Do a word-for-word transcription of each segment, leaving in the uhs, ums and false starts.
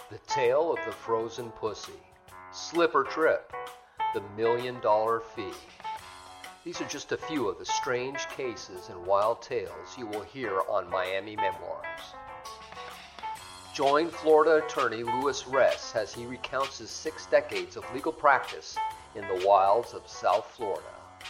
The Tale of the Frozen Pussy, Slip or Trip, The Million Dollar Fee. These are just a few of the strange cases and wild tales you will hear on Miami Memoirs. Join Florida attorney Louis Ress as he recounts his six decades of legal practice in the wilds of South Florida.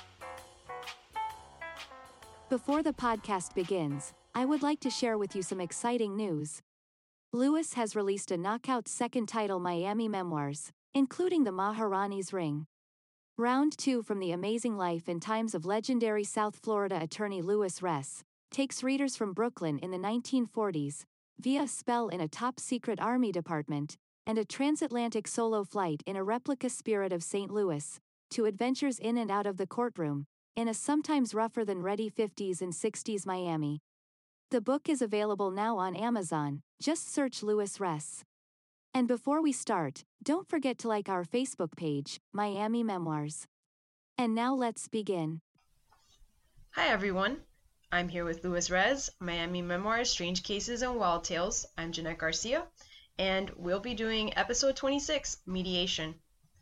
Before the podcast begins, I would like to share with you some exciting news. Louis has released a knockout second title, Miami Memoirs, including The Maharani's Ring. Round two from the amazing life and times of legendary South Florida attorney Louis Ress takes readers from Brooklyn in the nineteen forties, via a spell in a top-secret Army department, and a transatlantic solo flight in a replica Spirit of Saint Louis, to adventures in and out of the courtroom, in a sometimes rougher-than-ready fifties and sixties Miami. The book is available now on Amazon. Just search Louis Ress. And before we start, don't forget to like our Facebook page, Miami Memoirs. And now let's begin. Hi everyone, I'm here with Louis Ress, Miami Memoirs, Strange Cases and Wild Tales. I'm Jeanette Garcia, and we'll be doing episode twenty-six, Mediation.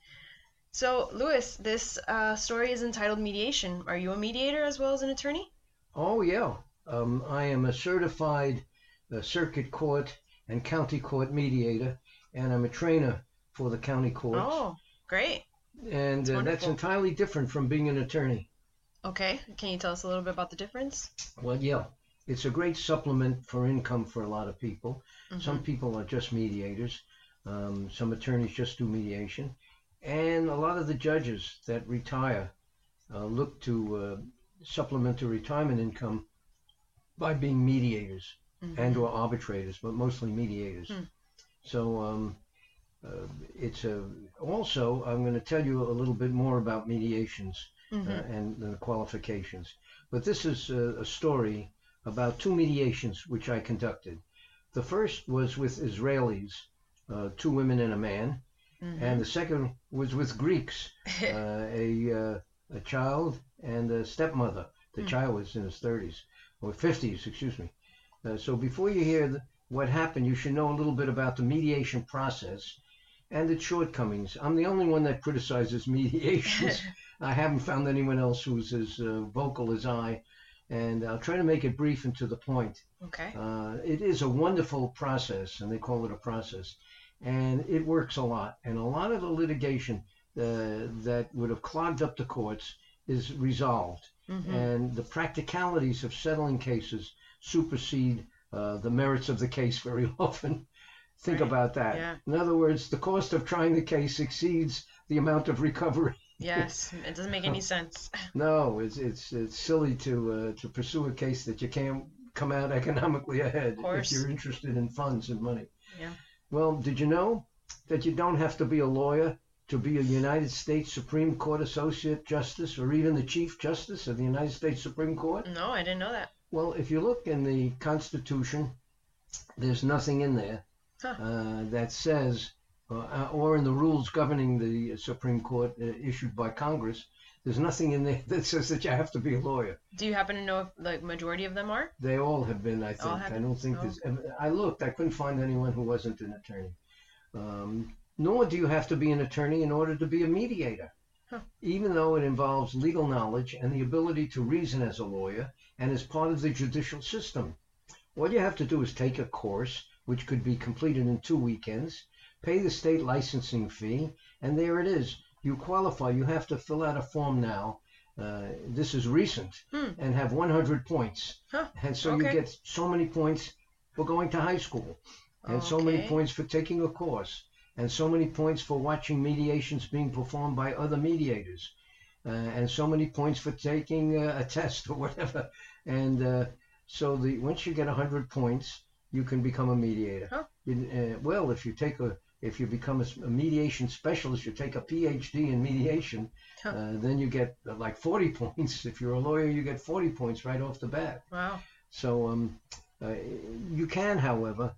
So, Louis, this uh, story is entitled Mediation. Are you a mediator as well as an attorney? Oh, yeah. Um, I am a certified uh, circuit court and county court mediator, and I'm a trainer for the county courts. Oh, great. And That's uh, that's wonderful. entirely different from being an attorney. Okay, can you tell us a little bit about the difference? Well, yeah, it's a great supplement for income for a lot of people. Mhm. Some people are just mediators. Um, some attorneys just do mediation. And a lot of the judges that retire uh, look to uh, supplement their retirement income by being mediators Mhm. and or arbitrators, but mostly mediators. Hmm. So um, uh, it's a, also, I'm going to tell you a little bit more about mediations Mhm. uh, and the qualifications. But this is a, a story about two mediations which I conducted. The first was with Israelis, uh, two women and a man, Mhm. and the second was with Greeks, uh, a, uh, a child and a stepmother. The Hmm. child was in his thirties, or fifties, excuse me. Uh, so before you hear the, what happened, you should know a little bit about the mediation process and its shortcomings. I'm the only one that criticizes mediations. I haven't found anyone else who's as uh, vocal as I, and I'll try to make it brief and to the point. Okay. Uh, it is a wonderful process, and they call it a process, and it works a lot. And a lot of the litigation uh, that would have clogged up the courts is resolved, Mhm. and the practicalities of settling cases supersede uh, the merits of the case very often. Think Right. about that. Yeah. In other words, the cost of trying the case exceeds the amount of recovery. Yes, it doesn't make any sense. No, it's it's it's silly to uh, to pursue a case that you can't come out economically ahead Of course. if you're interested in funds and money. Yeah. Well, did you know that you don't have to be a lawyer to be a United States Supreme Court Associate Justice or even the Chief Justice of the United States Supreme Court? No, I didn't know that. Well, if you look in the Constitution, there's nothing in there Huh. uh, that says, uh, or in the rules governing the Supreme Court uh, issued by Congress, there's nothing in there that says that you have to be a lawyer. Do you happen to know if the majority of them are? They all have been, I All think. have I don't think oh. there's. I looked. I couldn't find anyone who wasn't an attorney. Um, nor do you have to be an attorney in order to be a mediator, Huh. even though it involves legal knowledge and the ability to reason as a lawyer and as part of the judicial system. All you have to do is take a course, which could be completed in two weekends, pay the state licensing fee, and there it is. You qualify. You have to fill out a form now. Uh, this is recent, Hmm. and have one hundred points. Huh. And so Okay. you get so many points for going to high school, and so many Okay. points for taking a course, and so many points for watching mediations being performed by other mediators, uh, and so many points for taking uh, a test or whatever. And uh, so the once you get one hundred points, you can become a mediator. Huh. You- uh, well, if you take a if you become a, s- a mediation specialist, you take a P H D in mediation, Huh. uh, then you get uh, like forty points. If you're a lawyer, you get forty points right off the bat. Wow. So um, uh, you can, however,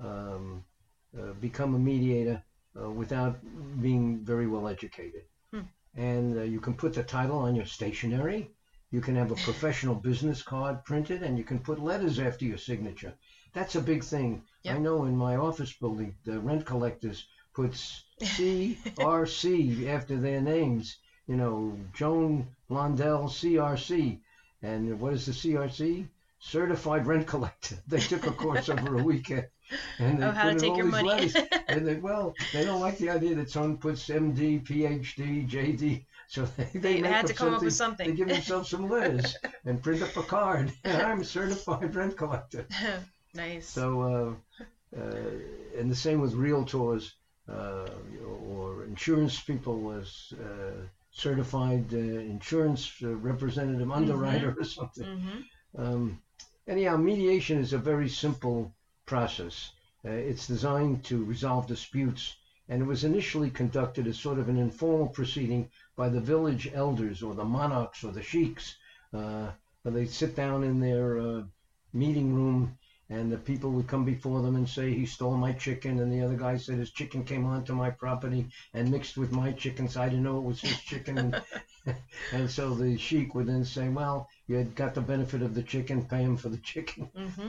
um, uh, become a mediator uh, without being very well educated. Hmm. And uh, you can put the title on your stationery. You can have a professional business card printed, and you can put letters after your signature. That's a big thing Yep. I know in my office building, the rent collectors puts C R C after their names. You know, Joan Blondell, C R C. And what is the C R C? Certified Rent Collector. They took a course over a weekend. And they Oh, how put to in take all your these money. letters. And they, well, they don't like the idea that someone puts M D, P H D, J D. So they, they, They make had up to come up with something. They give themselves some letters and print up a card. I'm a certified rent collector. Nice. So, uh, uh, and the same with realtors uh, or insurance people as uh, certified uh, insurance uh, representative, underwriter, Mm-hmm. or something. Mm-hmm. Um, anyhow, mediation is a very simple process. Uh, it's designed to resolve disputes, and it was initially conducted as sort of an informal proceeding by the village elders or the monarchs or the sheiks. Uh, where they sit down in their uh, meeting room, and the people would come before them and say, he stole my chicken, and the other guy said his chicken came onto my property and mixed with my chicken, so I didn't know it was his chicken. And, and so the sheik would then say, well, you had got the benefit of the chicken, pay him for the chicken. Mm-hmm.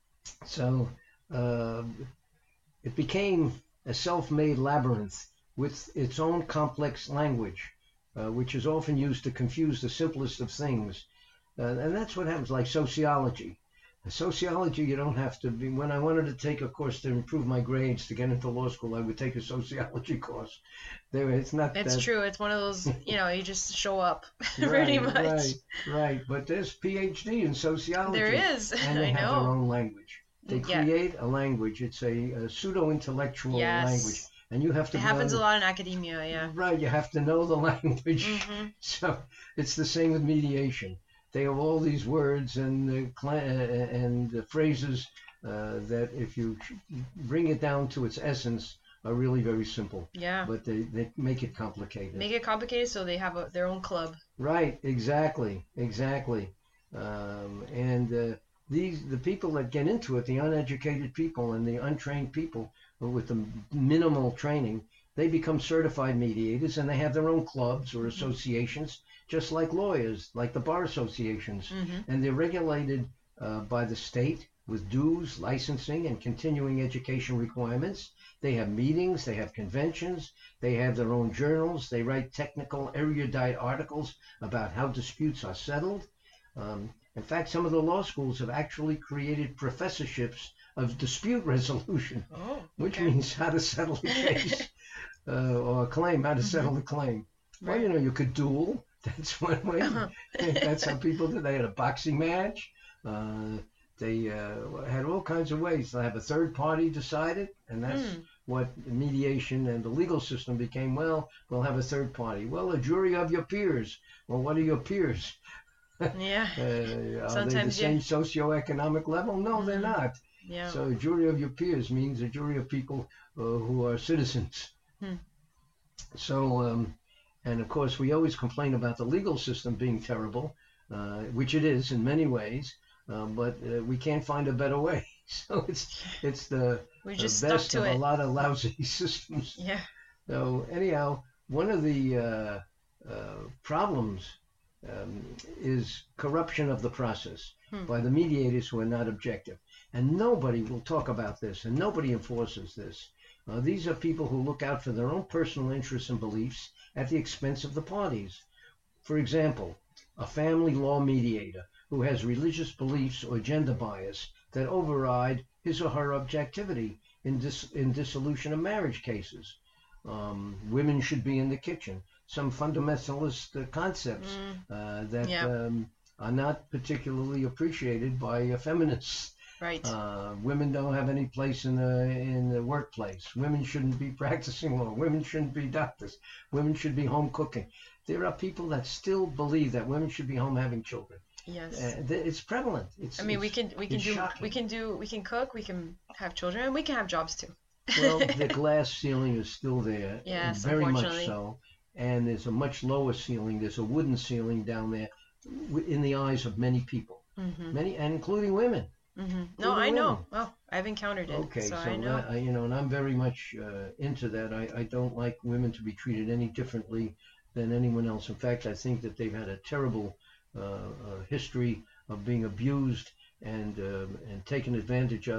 So uh, it became a self-made labyrinth with its own complex language, uh, which is often used to confuse the simplest of things. Uh, and that's what happens, like sociology. Sociology, you don't have to be. When I wanted to take a course to improve my grades to get into law school, I would take a sociology course. There, it's not. It's that, true. It's one of those, you know, you just show up, right, pretty much. Right, right. But there's P H D in sociology. There is. And they I have know. their own language. They Yeah. create a language. It's a, a pseudo-intellectual Yes. language, and you have to. It be happens able a lot in academia, yeah. Right, you have to know the language. Mm-hmm. So it's the same with mediation. They have all these words and uh, cla- uh, and uh, phrases uh, that, if you bring it down to its essence, are really very simple. Yeah. But they, they make it complicated. Make it complicated so they have a, their own club. Right, exactly, exactly. Um, and uh, these the people that get into it, the uneducated people and the untrained people with the minimal training, they become certified mediators, and they have their own clubs or associations, just like lawyers, like the bar associations. Mm-hmm. And they're regulated uh, by the state with dues, licensing, and continuing education requirements. They have meetings, they have conventions, they have their own journals, they write technical, erudite articles about how disputes are settled. Um, in fact, some of the law schools have actually created professorships of dispute resolution, Oh, which okay. means how to settle a case uh, or a claim, how to settle a claim. Well, Right. you know, you could duel. That's one way. Uh-huh. That's how people did. They had a boxing match. Uh, they uh, had all kinds of ways. They have a third party decide it, and that's Hmm. what mediation and the legal system became. Well, we'll have a third party. Well, a jury of your peers. Well, what are your peers? Yeah. Uh, are they the Sometimes you- same socioeconomic level? No, they're Mhm. not. Yeah. So a jury of your peers means a jury of people uh, who are citizens. Hmm. So, um, and of course, we always complain about the legal system being terrible, uh, which it is in many ways, uh, but uh, we can't find a better way. So it's it's the, We the just stuck best to of it. a lot of lousy systems. Yeah. So anyhow, one of the uh, uh, problems um, is corruption of the process Hmm. by the mediators who are not objective. And nobody will talk about this, and nobody enforces this. Uh, these are people who look out for their own personal interests and beliefs at the expense of the parties. For example, a family law mediator who has religious beliefs or gender bias that override his or her objectivity in, dis- in dissolution of marriage cases. Um, women should be in the kitchen. Some fundamentalist uh, concepts Mm. uh, that Yeah. um, are not particularly appreciated by uh, feminists. Right. Uh, women don't have any place in the in the workplace. Women shouldn't be practicing law. Women shouldn't be doctors. Women should be home cooking. There are people that still believe that women should be home having children. Yes. Uh, th- it's prevalent. It's, I mean, we it's- can we can it's do shocking. we can do we can cook, we can have children, and we can have jobs too. Well, the glass ceiling is still there. Yes, very much unfortunately. so. And there's a much lower ceiling. There's a wooden ceiling down there, w- in the eyes of many people, Mm-hmm. many, and including women. Mm-hmm. No, Including I know. women. Well, I've encountered it, Okay, so, so, I know. that, I, you know, and I'm very much uh, into that. I, I don't like women to be treated any differently than anyone else. In fact, I think that they've had a terrible uh, uh, history of being abused and uh, and taken advantage of.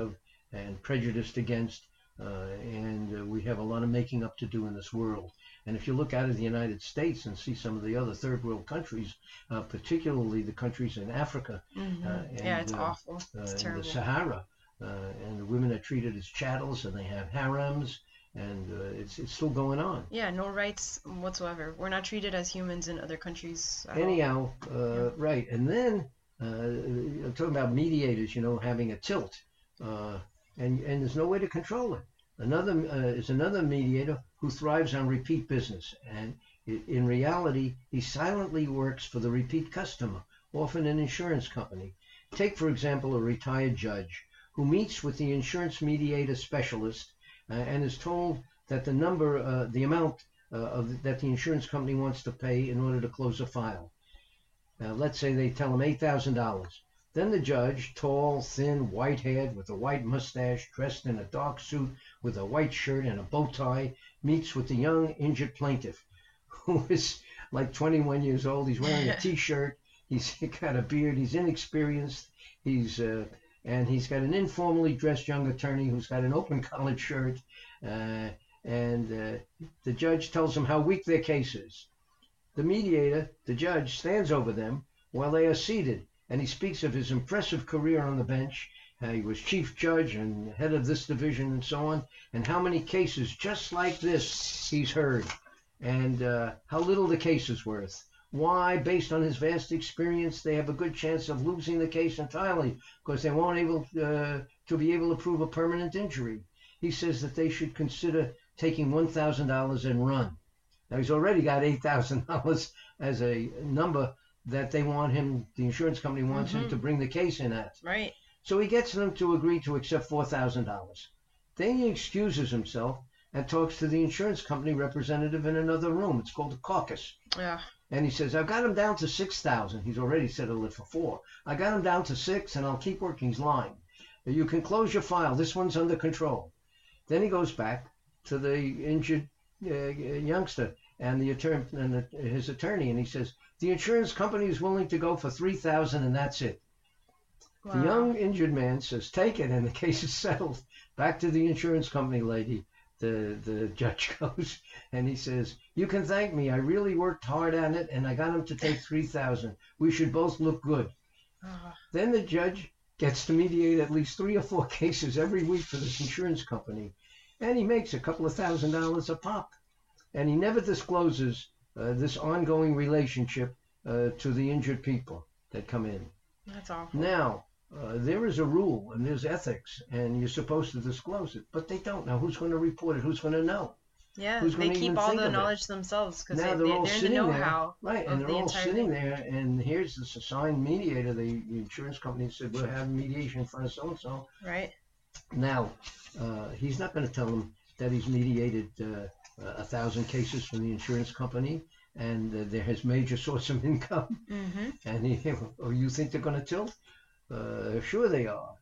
and prejudiced against, uh, and uh, we have a lot of making up to do in this world. And if you look out of the United States and see some of the other third world countries, uh, particularly the countries in Africa, Mm-hmm. uh, and, Yeah, it's uh, awful. uh, It's in the terrible. Sahara, uh, and the women are treated as chattels, and they have harems, and uh, it's it's still going on. Yeah, no rights whatsoever. We're not treated as humans in other countries at all. Anyhow, uh, Yeah. right, and then uh, I'm talking about mediators, you know, having a tilt, uh, and and there's no way to control it. Another uh, is another mediator who thrives on repeat business, and i- in reality, he silently works for the repeat customer, often an insurance company. Take, for example, a retired judge who meets with the insurance mediator specialist uh, and is told that the number, uh, the amount uh, of that the insurance company wants to pay in order to close a file. Uh, let's say they tell him eight thousand dollars. Then the judge, tall, thin, white-haired, with a white mustache, dressed in a dark suit with a white shirt and a bow tie, meets with the young injured plaintiff, who is like twenty-one years old. He's wearing a T-shirt. He's got a beard. He's inexperienced. He's uh, and he's got an informally dressed young attorney who's got an open collared shirt. Uh, and uh, the judge tells him how weak their case is. The mediator, the judge, stands over them while they are seated, and he speaks of his impressive career on the bench. Uh, he was chief judge and head of this division and so on, and how many cases just like this he's heard, and uh, how little the case is worth. Why, based on his vast experience, they have a good chance of losing the case entirely because they won't able uh, to be able to prove a permanent injury. He says that they should consider taking one thousand dollars and run. Now, he's already got eight thousand dollars as a number that they want him, the insurance company wants Mhm. him to bring the case in at. Right. So he gets them to agree to accept four thousand dollars. Then he excuses himself and talks to the insurance company representative in another room. It's called a caucus. Yeah. And he says, I've got him down to six thousand dollars. He's already settled it for four. I got him down to six, and I'll keep working. He's lying. You can close your file. This one's under control. Then he goes back to the injured uh, youngster and the attorney and the, his attorney, and he says, the insurance company is willing to go for three thousand dollars, and that's it. Wow. The young injured man says, take it, and the case is settled. Back to the insurance company lady, the, the judge goes, and he says, you can thank me. I really worked hard on it, and I got him to take three thousand dollars. We should both look good. Ah, Then the judge gets to mediate at least three or four cases every week for this insurance company, and he makes a couple of thousand dollars a pop. And he never discloses uh, this ongoing relationship uh, to the injured people that come in. that's awful. Now, uh, there is a rule and there's ethics, and you're supposed to disclose it, but they don't know who's going to report it, who's going to know. Yeah, who's they gonna keep even all think the of it? knowledge themselves because Now they, they're they, all they're in the sitting know-how. there, right? of And they're the all entire sitting thing. there, and here's this assigned mediator. The, the insurance company said, we'll have mediation in front of so-and-so. Right. Now, uh, he's not going to tell them that he's mediated uh, a thousand cases from the insurance company, and uh, they're his major source of income. Mm-hmm. And he, oh, you think they're going to tilt? Uh, sure they are.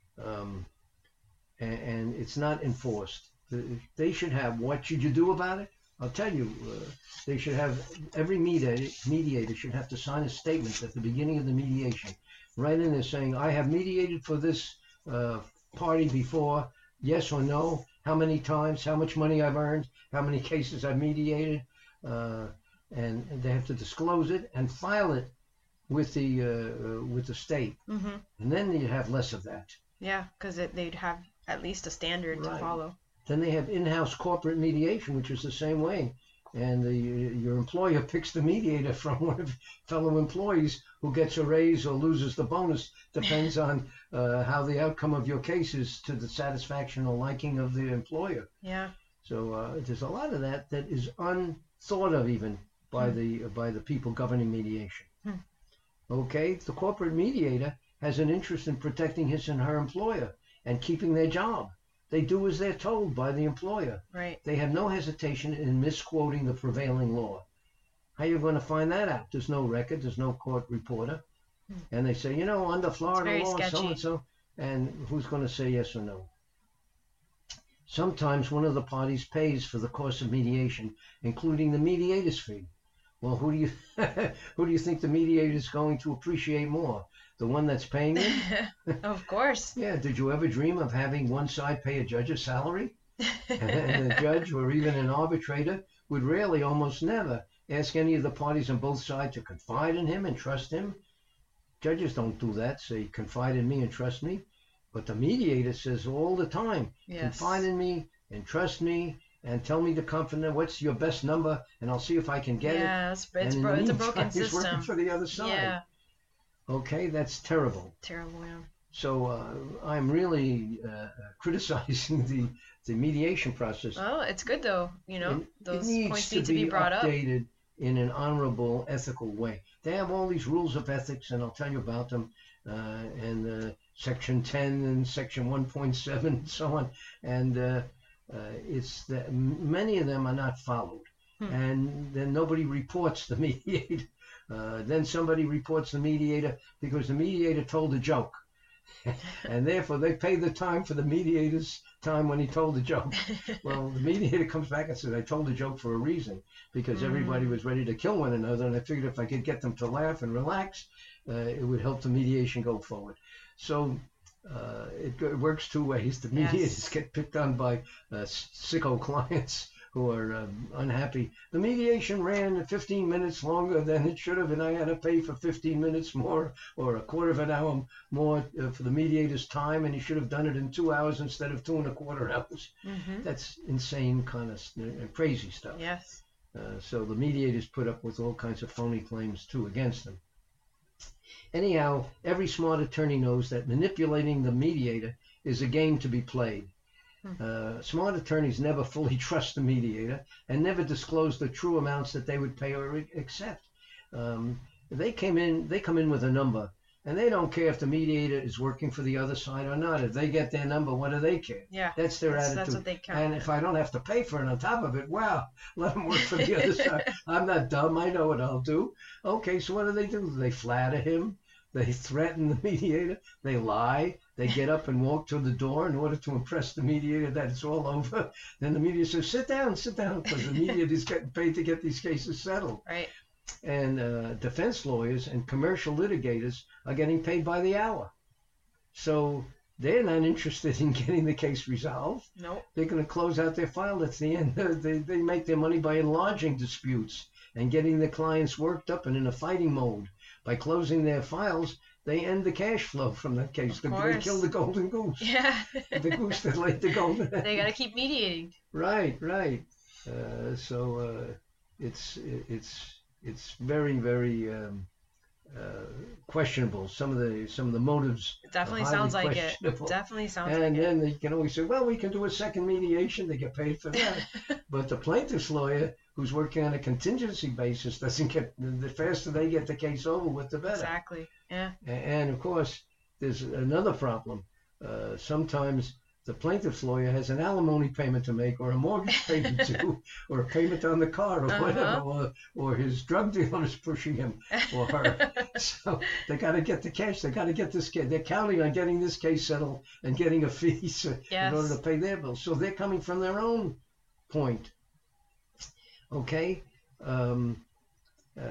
Um, and, and it's not enforced. The- They should have, what should you do about it? I'll tell you, uh, they should have, every mediator, mediator should have to sign a statement at the beginning of the mediation. Right in there saying, I have mediated for this uh, party before, yes or no, how many times, how much money I've earned, how many cases I've mediated, uh, and, and they have to disclose it and file it with the uh, uh, with the state, Mm-hmm. and then you have less of that. Yeah, because they'd have at least a standard to Right. follow. Then they have in-house corporate mediation, which is the same way. And the, your employer picks the mediator from one of fellow employees who gets a raise or loses the bonus. Depends on uh, how the outcome of your case is to the satisfaction or liking of the employer. Yeah. So uh, there's a lot of that that is unthought of even by Hmm. the by the people governing mediation. Hmm. Okay, the corporate mediator has an interest in protecting his and her employer and keeping their job. They do as they're told by the employer. Right. They have no hesitation in misquoting the prevailing law. How are you going to find that out? There's no record. There's no court reporter. Hmm. And they say, you know, under Florida very law, sketchy. so-and-so. And who's going to say yes or no? Sometimes one of the parties pays for the cost of mediation, including the mediator's fee. Well, who do you who do you think the mediator is going to appreciate more? the one that's paying you? Of course. Yeah, did you ever dream of having one side pay a judge's salary? And the judge or even an arbitrator would rarely, almost never, ask any of the parties on both sides to confide in him and trust him. Judges don't do that, say, confide in me and trust me. But the mediator says all the time, Yes. confide in me and trust me and tell me the confident, what's your best number, and I'll see if I can get yeah, it. it's, it's, And bro- in the it's a meantime, broken he's working system. for the other side. Yeah, Okay, that's terrible. terrible. Yeah. So uh, I'm really uh, criticizing the, the mediation process. Well, it's good though. You know, It- those it needs points to need to be be brought up. updated in an honorable, ethical way. They have all these rules of ethics, and I'll tell you about them, uh, and uh, Section ten and Section one point seven and so on. And uh, uh, it's that many of them are not followed. Hmm. And then nobody reports the mediator. Uh, then somebody reports the mediator because the mediator told a joke. And therefore they pay the time for the mediator's time when he told the joke. Well, the mediator comes back and says, I told the joke for a reason, because Mm. everybody was ready to kill one another, and I figured if I could get them to laugh and relax, uh, it would help the mediation go forward. So uh, it, go- it works two ways. The mediators Yes. get picked on by uh, sicko clients who are um, unhappy. The mediation ran fifteen minutes longer than it should have, and I had to pay for fifteen minutes more or a quarter of an hour more uh, for the mediator's time, and he should have done it in two hours instead of two and a quarter hours. Mm-hmm. That's insane kind of uh, crazy stuff. Yes. Uh, so the mediators put up with all kinds of phony claims too against them. Anyhow, every smart attorney knows that manipulating the mediator is a game to be played. Hmm. Uh, smart attorneys never fully trust the mediator and never disclose the true amounts that they would pay or re- accept. Um, they came in, they come in with a number, and they don't care if the mediator is working for the other side or not. If they get their number, what do they care? Yeah. That's their That's, attitude. that's what they count. And if I don't have to pay for it on top of it, wow, let them work for the other side. I'm not dumb. I know what I'll do. Okay, so what do they do? They flatter him. They threaten the mediator. They lie. They get up and walk to the door in order to impress the mediator that it's all over. Then the mediator says, sit down, sit down, because the mediator is getting paid to get these cases settled. Right. And uh, defense lawyers and commercial litigators are getting paid by the hour. So they're not interested in getting the case resolved. Nope. They're going to close out their file at the end. They, they make their money by enlarging disputes and getting their clients worked up and in a fighting mode. By closing their files, they end the cash flow from that case. Of They, they course. kill the golden goose. Yeah. The goose that laid the golden egg. They got to keep mediating. Right, right. Uh, so uh, it's it's it's very very um, uh, questionable. Some of the some of the motives. It definitely are highly sounds like it. questionable. Definitely sounds And like then they can always say, well, we can do a second mediation. They get paid for that. it. But the plaintiff's lawyer, who's working on a contingency basis, doesn't get. The faster they get the case over with, the better. Exactly. Yeah. A- And of course, there's another problem. Uh, sometimes the plaintiff's lawyer has an alimony payment to make, or a mortgage payment to, or a payment on the car, or Uh-huh. whatever, or, or his drug dealer is pushing him or her. So they got to get the cash. They got to get this case. They're counting on getting this case settled and getting a fee so, Yes. in order to pay their bills. So they're coming from their own point. Okay. Um, uh,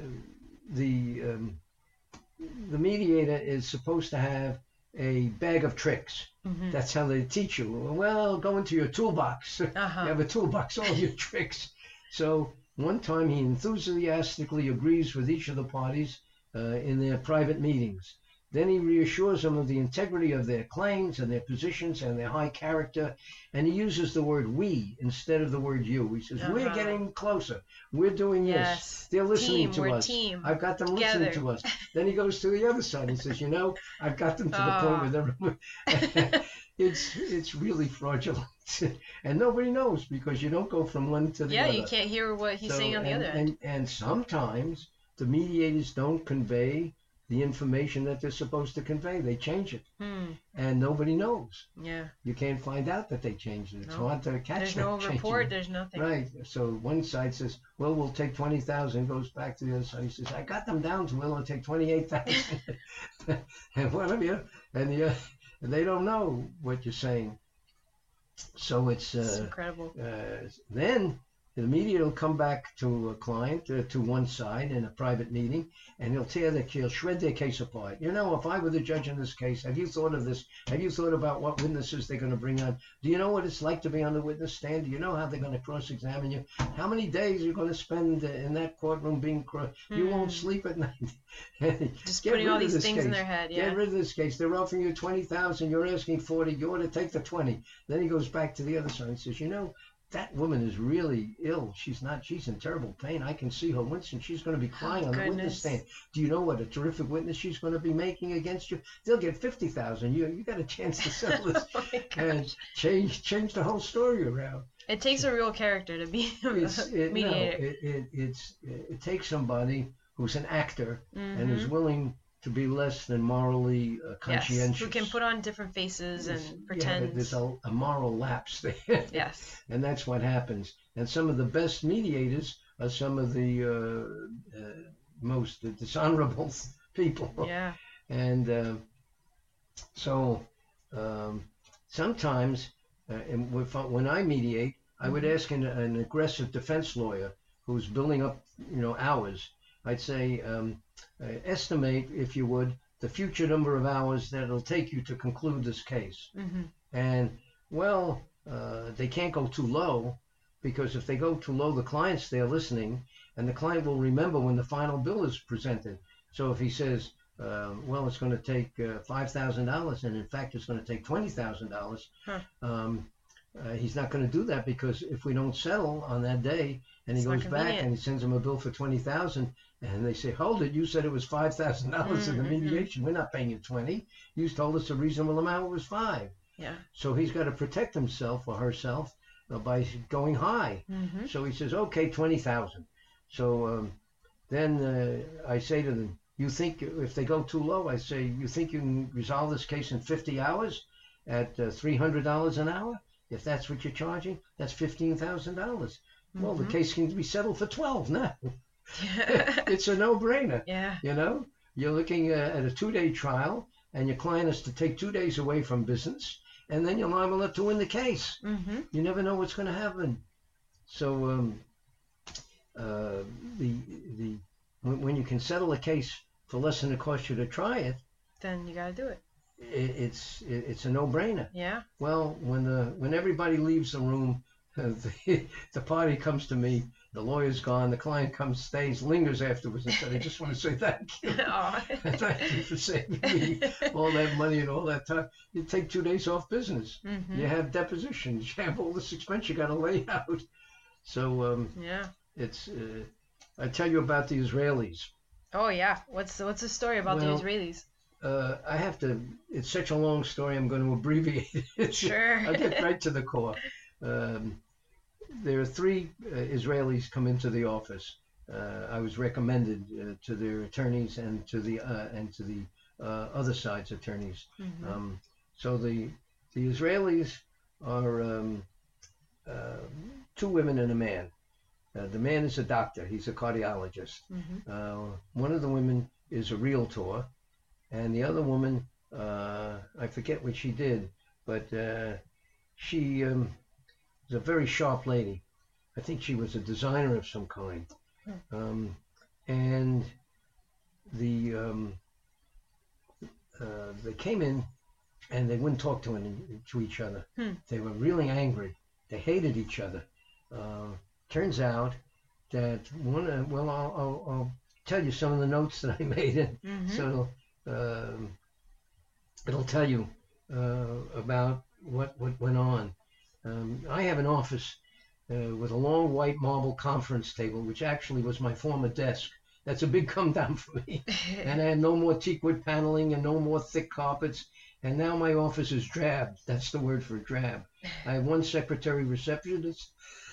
the um, the mediator is supposed to have a bag of tricks. Mhm. That's how they teach you. Well, go into your toolbox. You Uh-huh. have a toolbox, all your tricks. So one time he enthusiastically agrees with each of the parties uh, in their private meetings. Then he reassures them of the integrity of their claims and their positions and their high character. And he uses the word we instead of the word you. He says, we're Uh-huh. getting closer. We're doing this. Yes. They're listening Team, to we're us. team. I've got them Together. listening to us. Then he goes to the other side. He says, you know, I've got them to the point where they're... it's it's really fraudulent. And nobody knows because you don't go from one to the Yeah, other. you can't hear what he's So, saying on the and, other end. and, and sometimes the mediators don't convey the information that they're supposed to convey. They change it. Hmm. And nobody knows. Yeah. You can't find out that they changed it. It's No. hard to catch There's them no changing report. it. There's nothing. Right. So one side says, well, we'll take twenty thousand, goes back to the other side. He says, I got them down to, well, I'll take twenty-eight thousand. And one of you, and the, and they don't know what you're saying. So it's, It's uh, incredible. uh, then The mediator will come back to a client, uh, to one side in a private meeting, and he'll tear their, he'll shred their case apart. You know, if I were the judge in this case, have you thought of this? Have you thought about what witnesses they're going to bring on? Do you know what it's like to be on the witness stand? Do you know how they're going to cross-examine you? How many days you're going to spend uh, in that courtroom being cross? Mm. You won't sleep at night. Just putting all these things case. in their head. Yeah. Get rid of this case. They're offering you twenty thousand. You're asking forty. You ought to take the twenty. Then he goes back to the other side and says, you know, that woman is really ill. She's not, she's in terrible pain. I can see her wincing. She's going to be crying oh, on goodness. the witness stand. Do you know what a terrific witness she's going to be making against you? They'll get fifty thousand. You you got a chance to settle this oh and change change the whole story around. It takes a real character to be a it's, it, mediator. No, it, it, it's, it takes somebody who's an actor mm-hmm. and is willing to be less than morally uh, conscientious. Yes, who can put on different faces it's, and pretend. Yeah, there's a, a moral lapse there. Yes. And that's what happens. And some of the best mediators are some of the uh, uh, most dishonorable people. Yeah. And uh, so um, sometimes, uh, and when I mediate, I would ask an, an aggressive defense lawyer who's building up, you know, hours. I'd say, um, uh, estimate, if you would, the future number of hours that it'll take you to conclude this case. Mm-hmm. And, well, uh, they can't go too low, because if they go too low, the client's there listening, and the client will remember when the final bill is presented. So if he says, uh, well, it's going to take uh, five thousand dollars, and in fact it's going to take twenty thousand dollars, huh. um, uh, he's not going to do that, because if we don't settle on that day, and he it's goes back and he sends them a bill for twenty thousand dollars, and they say, hold it, you said it was five thousand dollars mm-hmm. in the mediation. We're not paying you twenty. You told us a reasonable amount was five. Yeah. So he's got to protect himself or herself uh, by going high. Mm-hmm. So he says, okay, twenty thousand. So um, then uh, I say to them, you think if they go too low, I say, you think you can resolve this case in fifty hours at uh, three hundred dollars an hour? If that's what you're charging, that's fifteen thousand dollars. Mm-hmm. Well, the case can be settled for twelve now. It's a no-brainer. Yeah. You know, you're looking uh, at a two-day trial, and your client has to take two days away from business, and then you're liable to win the case. Mm-hmm. You never know what's going to happen. So um, uh, the the when, when you can settle a case for less than it costs you to try it, then you got to do it. it it's it, it's a no-brainer. Yeah. Well, when the when everybody leaves the room, uh, the, the party comes to me. The lawyer's gone. The client comes, stays, lingers afterwards, and said, "I just want to say thank you. Thank you for saving me all that money and all that time. You take two days off business. Mm-hmm. You have depositions. You have all this expense you got to lay out." So um, yeah, it's. Uh, I tell you about the Israelis. Oh yeah, what's what's the story about well, the Israelis? Uh, I have to. It's such a long story. I'm going to abbreviate it. Sure. I'll get right to the core. Um, There are three uh, Israelis come into the office. Uh, I was recommended uh, to their attorneys and to the uh, and to the uh, other side's attorneys. Mm-hmm. Um, so the the Israelis are um, uh, two women and a man. Uh, the man is a doctor. He's a cardiologist. Mm-hmm. Uh, one of the women is a realtor, and the other woman, uh, I forget what she did, but uh, she. Um, was a very sharp lady. I think she was a designer of some kind. Um, and the um, uh, they came in and they wouldn't talk to, any, to each other. Hmm. They were really angry. They hated each other. Uh, turns out that one, uh, well, I'll, I'll, I'll tell you some of the notes that I made. In, mm-hmm. So um, it'll tell you uh, about what, what went on. Um, I have an office uh, with a long white marble conference table, which actually was my former desk. That's a big come down for me. And I had no more teakwood paneling and no more thick carpets. And now my office is drab. That's the word for drab. I have one secretary receptionist.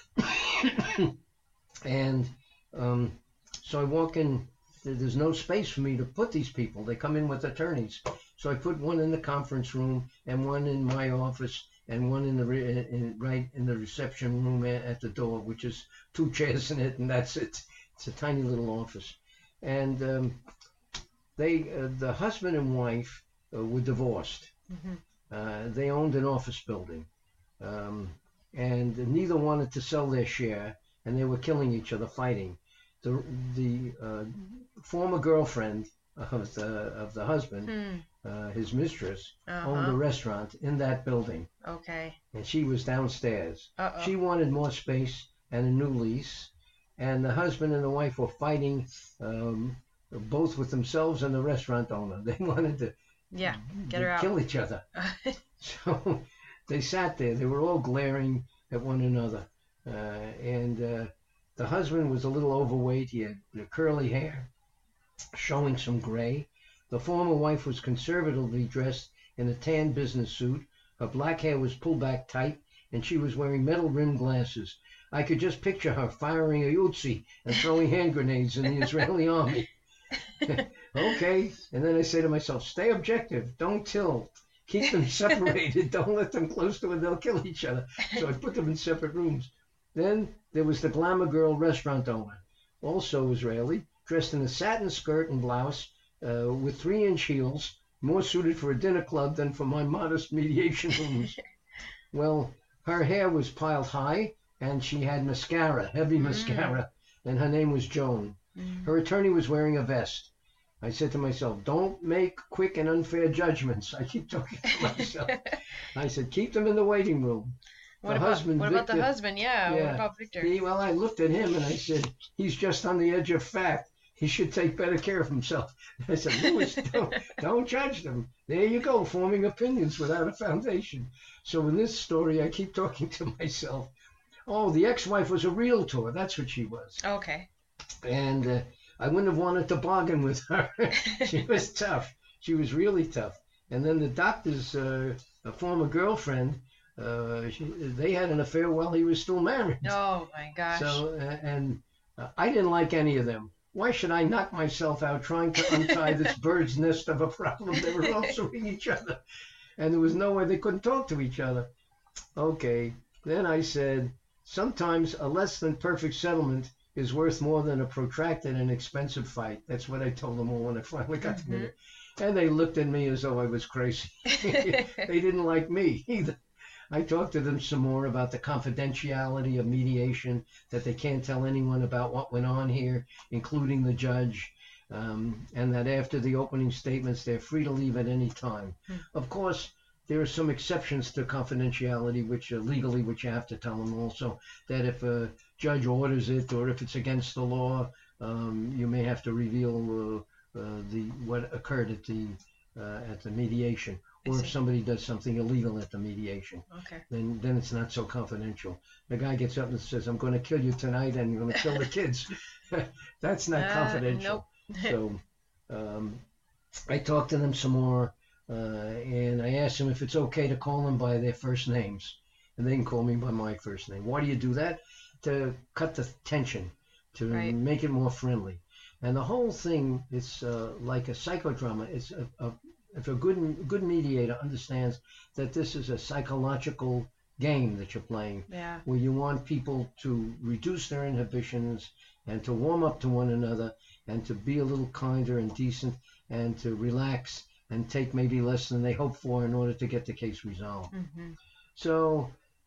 And um, so I walk in. There's no space for me to put these people. They come in with attorneys. So I put one in the conference room and one in my office. And one in the re- in, right in the reception room at, at the door, which is two chairs in it, and that's it. It's a tiny little office. And um, they, uh, the husband and wife, uh, were divorced. Mm-hmm. Uh, they owned an office building, um, and neither wanted to sell their share. and they were killing each other, fighting. The the uh, former girlfriend of the of the husband, Hmm. uh, his mistress, Uh-huh. owned a restaurant in that building, Okay. and she was downstairs. Uh-oh. She wanted more space and a new lease, and the husband and the wife were fighting, um, both with themselves and the restaurant owner. They wanted to Yeah. Get her out. kill each other. So they sat there. They were all glaring at one another. Uh, and uh, the husband was a little overweight. He had curly hair, showing some gray. The former wife was conservatively dressed in a tan business suit. Her black hair was pulled back tight, and she was wearing metal-rimmed glasses. I could just picture her firing a Uzi and throwing hand grenades in the Israeli army. Okay. And then I say to myself, stay objective. Don't tilt. Keep them separated. Don't let them close to it. They'll kill each other. So I put them in separate rooms. Then there was the Glamour Girl restaurant owner, also Israeli, dressed in a satin skirt and blouse uh, with three-inch heels, more suited for a dinner club than for my modest mediation rooms. Well, her hair was piled high, and she had mascara, heavy Mm. mascara, and her name was Joan. Mm. Her attorney was wearing a vest. I said to myself, don't make quick and unfair judgments. I keep talking to myself. I said, keep them in the waiting room. What The about husband, what about the Victor- husband? Yeah. What Yeah. about Victor? He, well, I looked at him and I said, he's just on the edge of fact. He should take better care of himself. I said, Louis, don't, don't judge them. There you go, forming opinions without a foundation. So in this story, I keep talking to myself. Oh, the ex-wife was a realtor. That's what she was. Okay. And uh, I wouldn't have wanted to bargain with her. She was tough. She was really tough. And then the doctor's uh, a former girlfriend, uh, she, they had an affair while he was still married. Oh my gosh. So, uh, and uh, I didn't like any of them. Why should I knock myself out trying to untie this bird's nest of a problem? They were all suing each other. And there was no way they couldn't talk to each other. Okay. Then I said, sometimes a less than perfect settlement is worth more than a protracted and expensive fight. That's what I told them all when I finally got Mm-hmm. together. And they looked at me as though I was crazy. They didn't like me either. I talked to them some more about the confidentiality of mediation, that they can't tell anyone about what went on here, including the judge, um, and that after the opening statements, they're free to leave at any time. Hmm. Of course, there are some exceptions to confidentiality, which uh, legally, which you have to tell them also, that if a judge orders it or if it's against the law, um, you may have to reveal uh, uh, the what occurred at the uh, at the mediation. Or if somebody does something illegal at the mediation, Okay. then then it's not so confidential. The guy gets up and says, I'm going to kill you tonight and you're going to kill the kids. That's not Uh, confidential. So um, I talked to them some more, uh, and I asked them if it's okay to call them by their first names. And they can call me by my first name. Why do you do that? To cut the tension, to Right. make it more friendly. And the whole thing is uh, like a psychodrama. It's a, a If a good good mediator understands that this is a psychological game that you're playing, Yeah. where you want people to reduce their inhibitions and to warm up to one another and to be a little kinder and decent and to relax and take maybe less than they hope for in order to get the case resolved. Mm-hmm. So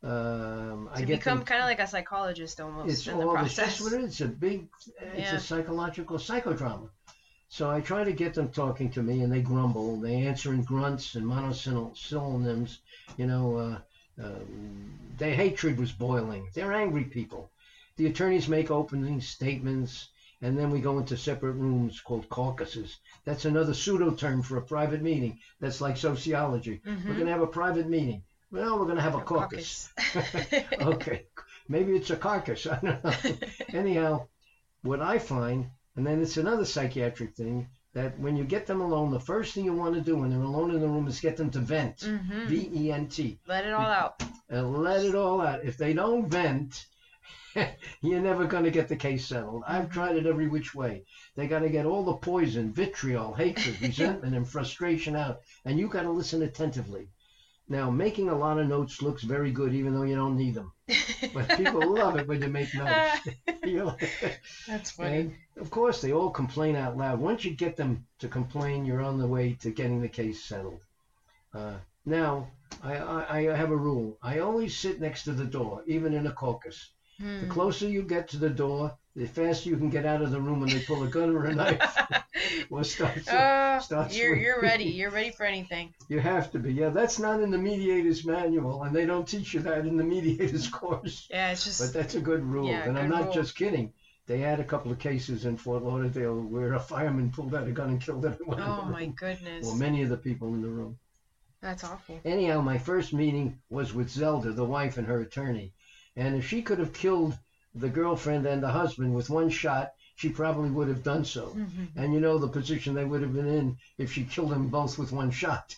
um, I To get become them, kind of like a psychologist almost it's in the all it's process. just what it is. It's a big, it's Yeah. a psychological psychodrama. So I try to get them talking to me, and they grumble. They answer in grunts and monosynonyms. You know, uh, uh, their hatred was boiling. They're angry people. The attorneys make opening statements, and then we go into separate rooms called caucuses. That's another pseudo term for a private meeting. That's like sociology. Mhm. We're going to have a private meeting. Well, we're going to have a A caucus. caucus. Okay, maybe it's a carcass. I don't know. Anyhow, what I find, and then it's another psychiatric thing, that when you get them alone, the first thing you want to do when they're alone in the room is get them to vent. Mhm. V E N T. Let it all out. And let it all out. If they don't vent, you're never going to get the case settled. I've tried it every which way. They got to get all the poison, vitriol, hatred, resentment, and frustration out. And you got to listen attentively. Now, making a lot of notes looks very good, even though you don't need them. But people love it when you make notes. You know? That's funny. And of course, they all complain out loud. Once you get them to complain, you're on the way to getting the case settled. Uh, now, I, I, I have a rule. I always sit next to the door, even in a caucus. Hmm. The closer you get to the door, the faster you can get out of the room when they pull a gun or a knife. Or start, uh, start you're you're swinging. ready. You're ready for anything. You have to be. Yeah, that's not in the mediator's manual, and they don't teach you that in the mediator's course. Yeah, it's just. But that's a good rule, Yeah, and I'm good not rule. just kidding. They had a couple of cases in Fort Lauderdale where a fireman pulled out a gun and killed everyone in the Oh room. my goodness. Well, many of the people in the room. That's awful. Anyhow, my first meeting was with Zelda, the wife, and her attorney. And if she could have killed the girlfriend and the husband with one shot, she probably would have done so. Mhm. And you know the position they would have been in if she killed them both with one shot.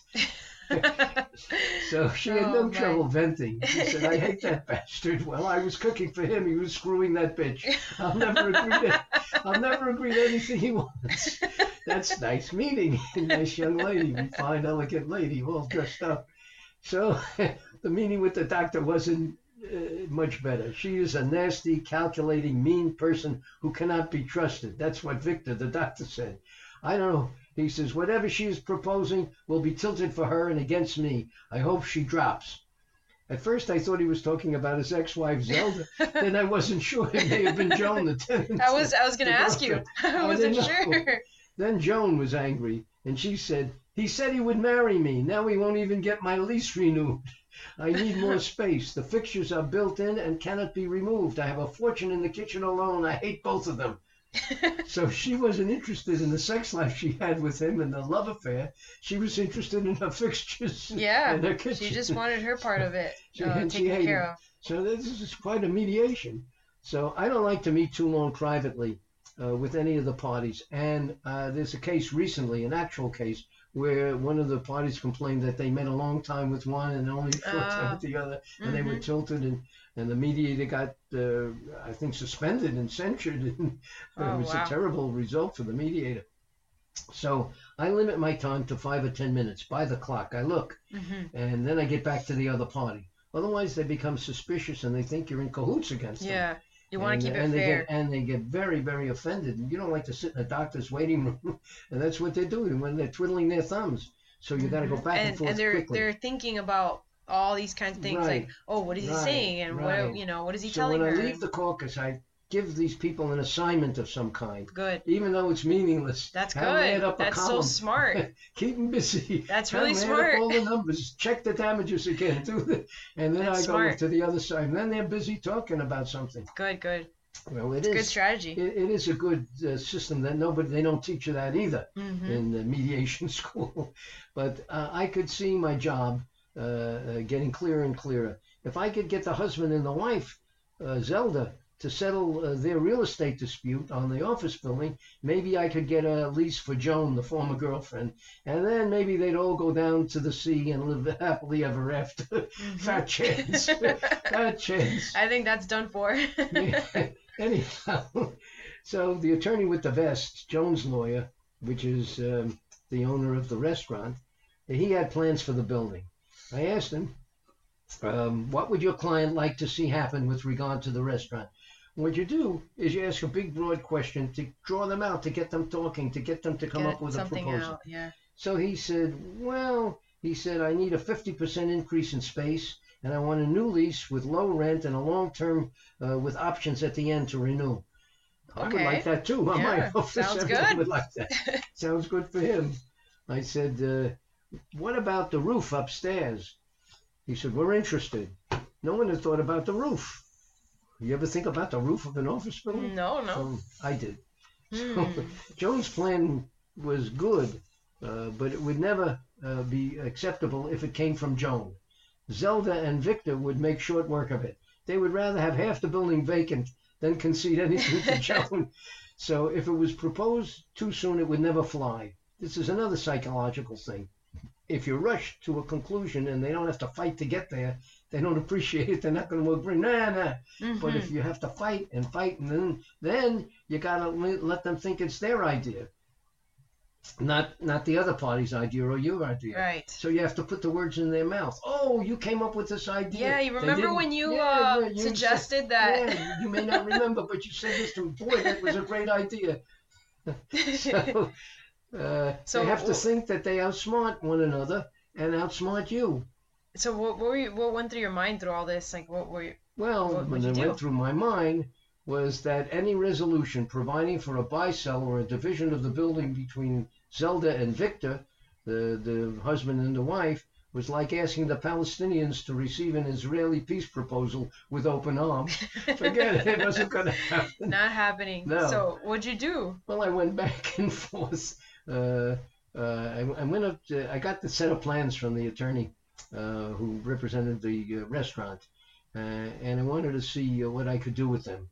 So she had Oh, no man. trouble venting. She said, I hate that bastard. Well, I was cooking for him. He was screwing that bitch. I'll never agree to, I'll never agree to anything he wants. That's nice meeting. Nice young lady, fine, elegant lady, all dressed up. So the meeting with the doctor wasn't uh, much better. She is a nasty, calculating, mean person who cannot be trusted. That's what Victor, the doctor, said. I don't know. He says, whatever she is proposing will be tilted for her and against me. I hope she drops. At first, I thought he was talking about his ex-wife, Zelda. Then I wasn't sure. It may have been Joan, the tenant. I was I was gonna The ask you. girlfriend. I I wasn't didn't know. sure. Then Joan was angry, and she said, he said he would marry me. Now he won't even get my lease renewed. I need more space. The fixtures are built in and cannot be removed. I have a fortune in the kitchen alone. I hate both of them. So she wasn't interested in the sex life she had with him and the love affair. She was interested in her fixtures Yeah, and her kitchen. she just wanted her part of it She- uh, and she taken hated care it. of. So this is quite a mediation. So I don't like to meet too long privately uh, with any of the parties. And uh, there's a case recently, an actual case, where one of the parties complained that they met a long time with one and only a short time Ah. with the other, and they were Mhm. tilted, and, and the mediator got, uh, I think, suspended and censured. And Oh, it was wow. a terrible result for the mediator. So I limit my time to five or ten minutes by the clock. I look, hmm and then I get back to the other party. Otherwise, they become suspicious and they think you're in cahoots against them. Yeah, you want And- to keep and it they fair. Get, and they get very, very offended. And you don't like to sit in a doctor's waiting room, and that's what they're doing when they're twiddling their thumbs. So you got to go Mhm. back and, and forth and they're quickly. they're thinking about all these kinds of things, Right, like, oh, what is he right, saying, and right. what you know, what is he so telling when her? I leave the caucus, I give these people an assignment of some kind, Good. even though it's meaningless. That's Have them add good. up a That's so column. smart. Keep them busy. That's Have really them smart. Add up all the numbers. Check the damages again. Do the, and then That's I go smart. to the other side. And then they're busy talking about something. Good, good. Well, it It's a good is. strategy. It, it is a good uh, system that nobody they don't teach you that either hmm in the mediation school. But uh, I could see my job uh, uh, getting clearer and clearer. If I could get the husband and the wife, uh, Zelda, to settle uh, their real estate dispute on the office building, maybe I could get a lease for Joan, the former girlfriend, and then maybe they'd all go down to the sea and live happily ever after. Mhm. Fat chance. Fat chance. I think that's done for. Yeah. Anyhow, so the attorney with the vest, Jones' lawyer, which is um, the owner of the restaurant, he had plans for the building. I asked him, um, what would your client like to see happen with regard to the restaurant? What you do is you ask a big, broad question to draw them out, to get them talking, to get them to come Get up with a something proposal. out. Yeah. So he said, well, he said, I need a fifty percent increase in space, and I want a new lease with low rent and a long term uh, with options at the end to renew. I would Okay. like that too. I Yeah, might office sounds everyone good. would like that. Sounds good for him. I said, uh, what about the roof upstairs? He said, we're interested. No one had thought about the roof. You ever think about the roof of an office building? No, no. So I did. Hmm. Jones' plan was good, uh, but it would never uh, be acceptable if it came from Joan. Zelda and Victor would make short work of it. They would rather have half the building vacant than concede anything to Joan. So if it was proposed too soon, it would never fly. This is another psychological thing. If you rush to a conclusion and they don't have to fight to get there, they don't appreciate it. They're not going to agree. Nah, nah. But Mhm. if you have to fight and fight, and then then you gotta le- let them think it's their idea, not not the other party's idea or your idea. Right. So you have to put the words in their mouth. Oh, you came up with this idea. Yeah, you They remember didn't- when you Yeah, uh, yeah, you said- suggested that? Yeah, you may not remember, but you said this to me. Boy, that was a great idea. So, uh, So, they have to w- think that they outsmart one another and outsmart you. So what, what were you, what went through your mind through all this? Like, what were you, Well, What when would you it do? went through my mind was that any resolution providing for a buy-sell or a division of the building between Zelda and Victor, the, the husband and the wife, was like asking the Palestinians to receive an Israeli peace proposal with open arms. Forget it, it wasn't going to happen. Not happening. No. So what'd you do? Well, I went back and forth. Uh, uh, I, I went up to, I got the set of plans from the attorney uh, who represented the uh, restaurant, uh, and I wanted to see uh, what I could do with them.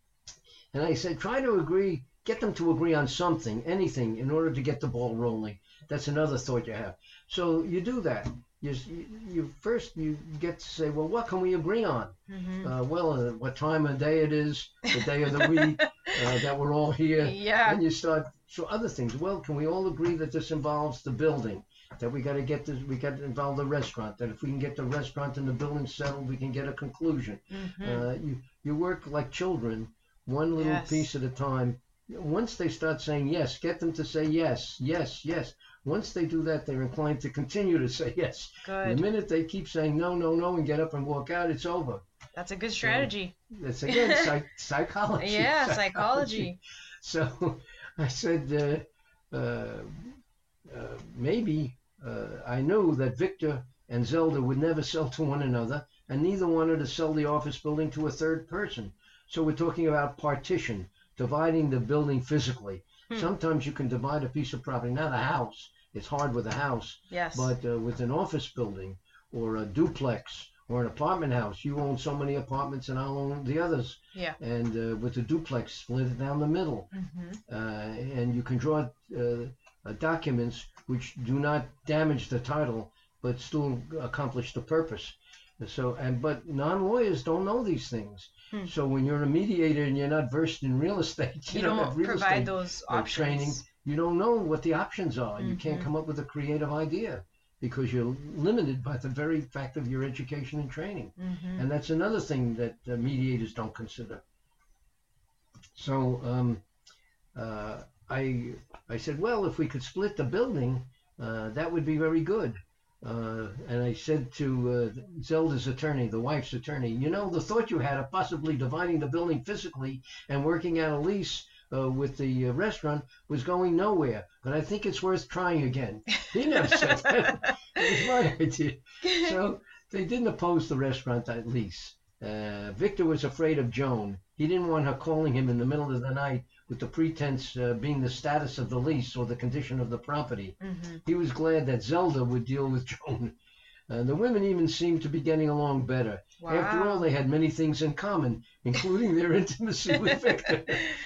And I said, try to agree, get them to agree on something, anything, in order to get the ball rolling. That's another thought you have. So you do that. You, you first you get to say, well, what can we agree on? Mm-hmm. Uh, well, uh, what time of day it is, the day of the week, uh, that we're all here. Yeah. And you start, so other things. Well, can we all agree that this involves the building? That we got to get this, we got to involve the restaurant. That if we can get the restaurant and the building settled, we can get a conclusion. Mm-hmm. Uh, you you work like children, one little Yes. piece at a time. Once they start saying yes, get them to say yes, yes, yes. Once they do that, they're inclined to continue to say yes. Good. The minute they keep saying no, no, no, and get up and walk out, it's over. That's a good strategy. That's again psych- psychology. Yeah, psychology. So I said, uh, uh, uh, maybe uh, I knew that Victor and Zelda would never sell to one another, and neither wanted to sell the office building to a third person. So we're talking about partition, dividing the building physically. Hmm. Sometimes you can divide a piece of property, not a house. It's hard with a house. Yes. But uh, with an office building or a duplex or an apartment house, you own so many apartments and I'll own the others. Yeah. And uh, with the duplex, split it down the middle. Mm-hmm. Uh, and you can draw uh, uh, documents which do not damage the title but still accomplish the purpose. So, and but non-lawyers don't know these things. Hmm. So when you're a mediator and you're not versed in real estate, you, You don't, don't have real provide estate those uh, options. training. You don't know what the options are. You can't Mhm. come up with a creative idea because you're limited by the very fact of your education and training. Mm-hmm. And that's another thing that uh, mediators don't consider. So um, uh, I I said, well, if we could split the building, uh, that would be very good. Uh, and I said to uh, Zelda's attorney, the wife's attorney, you know, the thought you had of possibly dividing the building physically and working out a lease uh, with the uh, restaurant was going nowhere. But I think it's worth trying again. He never said that. It was my idea. So they didn't oppose the restaurant at lease. Uh, Victor was afraid of Joan. He didn't want her calling him in the middle of the night with the pretense uh, being the status of the lease or the condition of the property. Mm-hmm. He was glad that Zelda would deal with Joan. Uh, the women even seemed to be getting along better. Wow. After all, they had many things in common, including their intimacy with Victor.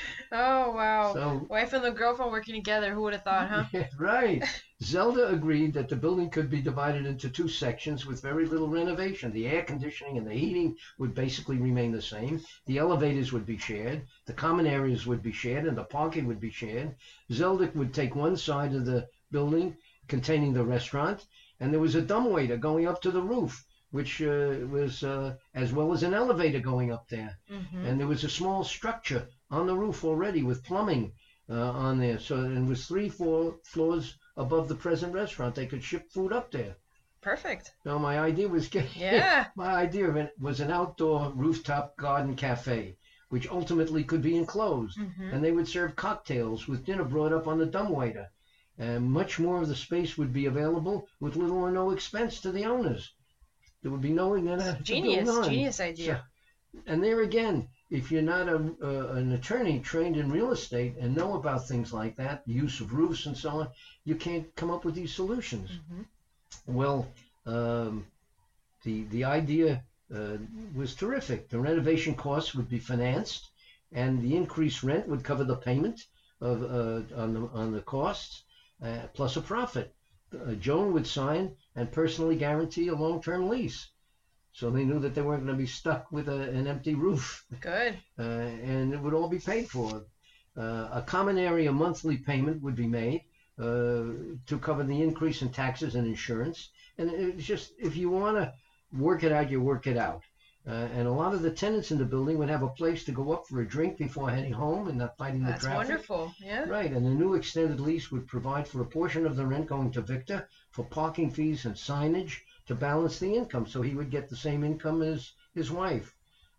Oh, wow. So, Wife and the girlfriend working together. Who would have thought, huh? yeah, right. Zelda agreed that the building could be divided into two sections with very little renovation. The air conditioning and the heating would basically remain the same. The elevators would be shared. The common areas would be shared, and the parking would be shared. Zelda would take one side of the building containing the restaurant, and there was a dumbwaiter going up to the roof, which uh, was uh, as well as an elevator going up there. Mm-hmm. And there was a small structure on the roof already with plumbing uh, on there. So it was three, four floors above the present restaurant. They could ship food up there. Perfect. So my idea was getting, Yeah. my idea of it was an outdoor rooftop garden cafe, which ultimately could be enclosed. Mm-hmm. And they would serve cocktails with dinner brought up on the dumbwaiter. And much more of the space would be available with little or no expense to the owners. There would be no they'd have to Genius. build on. Genius idea. So, and there again, if you're not a, uh, an attorney trained in real estate and know about things like that, the use of roofs and so on, you can't come up with these solutions. Mm-hmm. Well, um, the the idea uh, was terrific. The renovation costs would be financed, and the increased rent would cover the payment of uh, on the on the costs, uh, plus a profit. Uh, Joan would sign and personally guarantee a long-term lease, so they knew that they weren't going to be stuck with a, an empty roof, Good. uh, and it would all be paid for. Uh, a common area monthly payment would be made uh, to cover the increase in taxes and insurance. And it's just, if you want to work it out, you work it out. Uh, and a lot of the tenants in the building would have a place to go up for a drink before heading home and not fighting the That's traffic. wonderful. Yeah. Right, and the new extended lease would provide for a portion of the rent going to Victor for parking fees and signage to balance the income, so he would get the same income as his wife.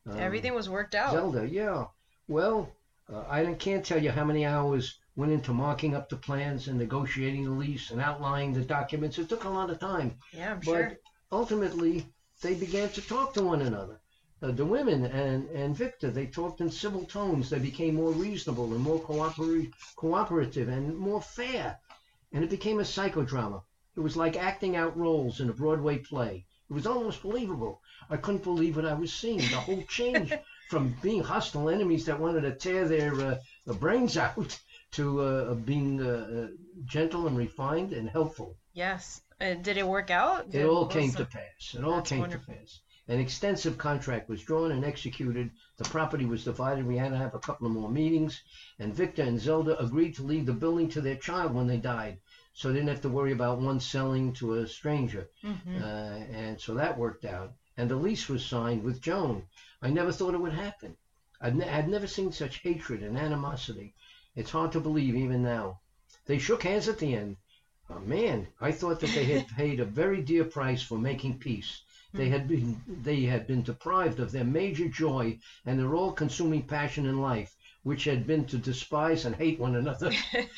Um, Everything was worked out. Zelda, yeah. Well, uh, I can't tell you how many hours went into marking up the plans and negotiating the lease and outlining the documents. It took a lot of time. Yeah, I'm but sure. ultimately, they began to talk to one another. Uh, the women and, and Victor, they talked in civil tones. They became more reasonable and more cooper- cooperative and more fair. And it became a psychodrama. It was like acting out roles in a Broadway play. It was almost believable. I couldn't believe what I was seeing. The whole change from being hostile enemies that wanted to tear their uh, brains out to uh, being uh, gentle and refined and helpful. Yes. Uh, did it work out? Did It all came some... to pass. It all That's came wonderful. to pass. An extensive contract was drawn and executed. The property was divided. We had to have a couple of more meetings. And Victor and Zelda agreed to leave the building to their child when they died. So they didn't have to worry about one selling to a stranger. Mm-hmm. Uh, and so that worked out. And the lease was signed with Joan. I never thought it would happen. I'd, ne- I'd never seen such hatred and animosity. It's hard to believe even now. They shook hands at the end. Oh, man, I thought that they had paid a very dear price for making peace. They had been they had been deprived of their major joy and their all-consuming passion in life, which had been to despise and hate one another.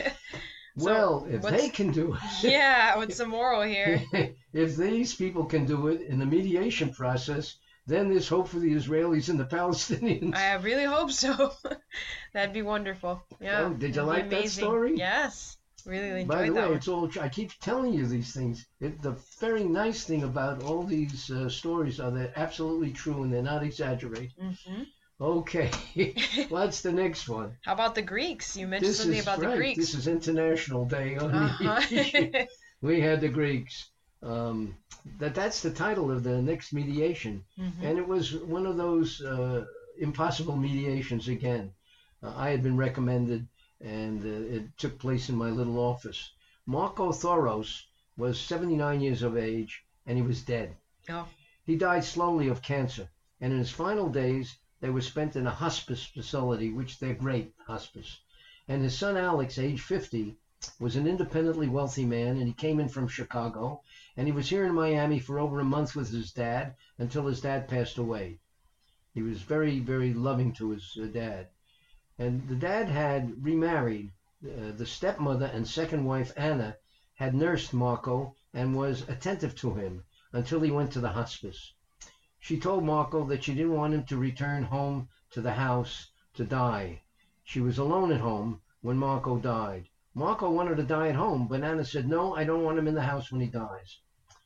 Well, if what's- they can do it, Yeah, what's the moral here? if these people can do it in the mediation process, then there's hope for the Israelis and the Palestinians. I really hope so. That'd be wonderful. Yeah. Oh, did you that'd be like that amazing. story? Yes. Really enjoyed By the that way, one. it's all. I keep telling you these things. It, the very nice thing about all these uh, stories are they're absolutely true and they're not exaggerated. Mm-hmm. Okay, what's the next one? How about the Greeks? You mentioned This something is about right. the Greeks. This is International Day on Uh-huh. Mediation. We had the Greeks. Um, that that's the title of the next mediation, Mhm. and it was one of those uh, impossible mediations again. Uh, I had been recommended, and uh, it took place in my little office. Marco Thoros was seventy-nine years of age, and he was dead. Oh. He died slowly of cancer, and in his final days, they were spent in a hospice facility, which they're great, hospice. And his son Alex, age fifty, was an independently wealthy man, and he came in from Chicago, and he was here in Miami for over a month with his dad until his dad passed away. He was very, very loving to his uh, dad. And the dad had remarried. Uh, the stepmother and second wife, Anna, had nursed Marco and was attentive to him until he went to the hospice. She told Marco that she didn't want him to return home to the house to die. She was alone at home when Marco died. Marco wanted to die at home, but Anna said, no, I don't want him in the house when he dies.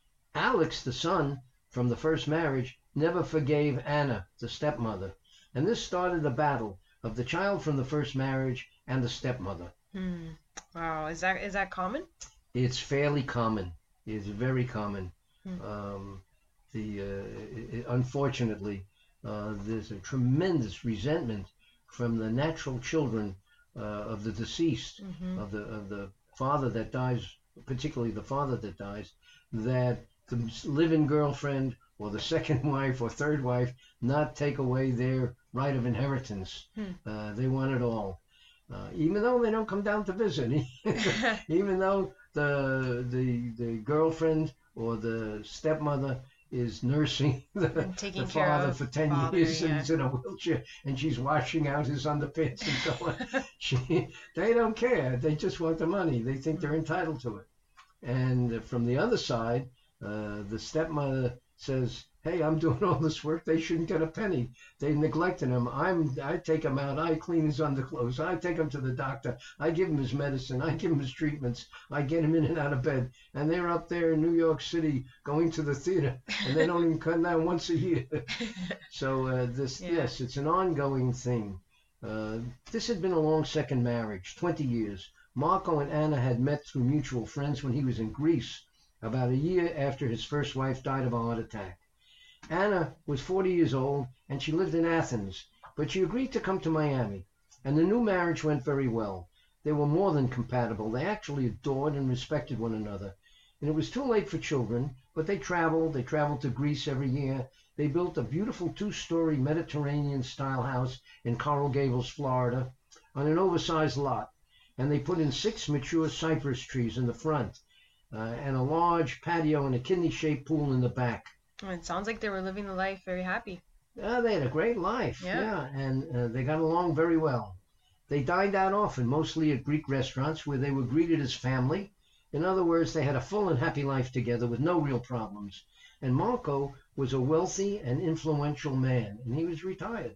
Alex, the son from the first marriage, never forgave Anna, the stepmother. And this started a battle of the child from the first marriage and the stepmother. Hmm. Wow. Is that is that common? It's fairly common. It's very common. Hmm. Um, the uh, it, unfortunately, uh, there's a tremendous resentment from the natural children uh, of the deceased, Mhm. of the of the father that dies, particularly the father that dies, that the live-in girlfriend or the second wife or third wife not take away their right of inheritance. Hmm. Uh, they want it all. Uh, even though they don't come down to visit, even though the the the girlfriend or the stepmother is nursing the, And taking the care father of for ten father, years and yeah. he's in a wheelchair and she's washing out his underpants and so on. she, they don't care. They just want the money. They think they're entitled to it. And from the other side, uh, the stepmother says, hey, I'm doing all this work. They shouldn't get a penny. They neglected him. I'm, I take him out. I clean his underclothes. I take him to the doctor. I give him his medicine. I give him his treatments. I get him in and out of bed. And they're up there in New York City going to the theater. And they don't even come down once a year. So uh, this, Yeah. yes, it's an ongoing thing. Uh, this had been a long second marriage, twenty years. Marco and Anna had met through mutual friends when he was in Greece, about a year after his first wife died of a heart attack. Anna was forty years old, and she lived in Athens, but she agreed to come to Miami, and the new marriage went very well. They were more than compatible. They actually adored and respected one another. And it was too late for children, but they traveled. They traveled to Greece every year. They built a beautiful two-story Mediterranean-style house in Coral Gables, Florida, on an oversized lot. And they put in six mature cypress trees in the front, uh, and a large patio and a kidney-shaped pool in the back. It sounds like they were living the life very happy. Uh, they had a great life, Yeah. yeah, and uh, they got along very well. They dined out often, mostly at Greek restaurants where they were greeted as family. In other words, they had a full and happy life together with no real problems. And Marco was a wealthy and influential man, and he was retired.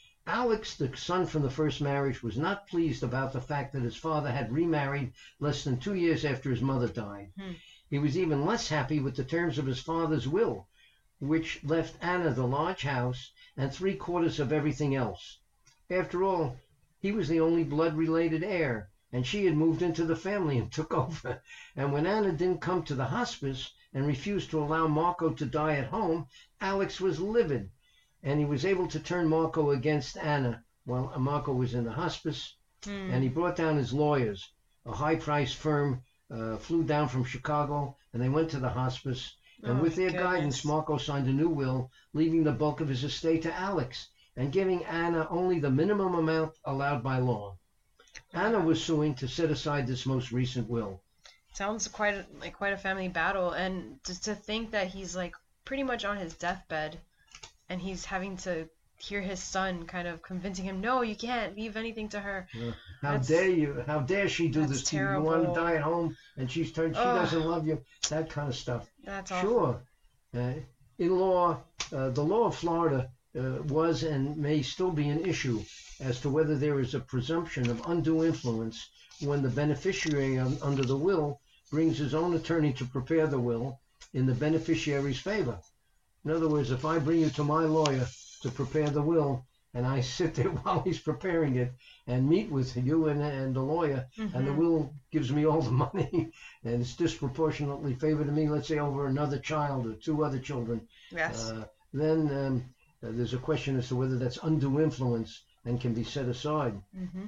Alex, the son from the first marriage, was not pleased about the fact that his father had remarried less than two years after his mother died. Hmm. He was even less happy with the terms of his father's will, which left Anna the large house and three quarters of everything else. After all, he was the only blood-related heir, and she had moved into the family and took over. And when Anna didn't come to the hospice and refused to allow Marco to die at home, Alex was livid, and he was able to turn Marco against Anna while Marco was in the hospice. Hmm. And he brought down his lawyers. A high-priced firm uh, flew down from Chicago, and they went to the hospice. And Oh, with their goodness. guidance, Marco signed a new will, leaving the bulk of his estate to Alex and giving Anna only the minimum amount allowed by law. Anna was suing to set aside this most recent will. Sounds quite a, like quite a family battle, and just to think that he's like pretty much on his deathbed, and he's having to hear his son kind of convincing him, no, you can't leave anything to her. Uh, how That's- dare you? How dare she do that's this to you? You want terrible. to die at home, and she's turned. She Ugh. doesn't love you. That kind of stuff. That's awful. Sure. Uh, in law, uh, the law of Florida uh, was and may still be an issue as to whether there is a presumption of undue influence when the beneficiary un- under the will brings his own attorney to prepare the will in the beneficiary's favor. In other words, if I bring you to my lawyer to prepare the will, and I sit there while he's preparing it and meet with you and, and the lawyer, and the Mhm. will gives me all the money, and it's disproportionately favored to me, let's say over another child or two other children, Yes. uh, then um, uh, there's a question as to whether that's undue influence and can be set aside. hmm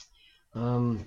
Um,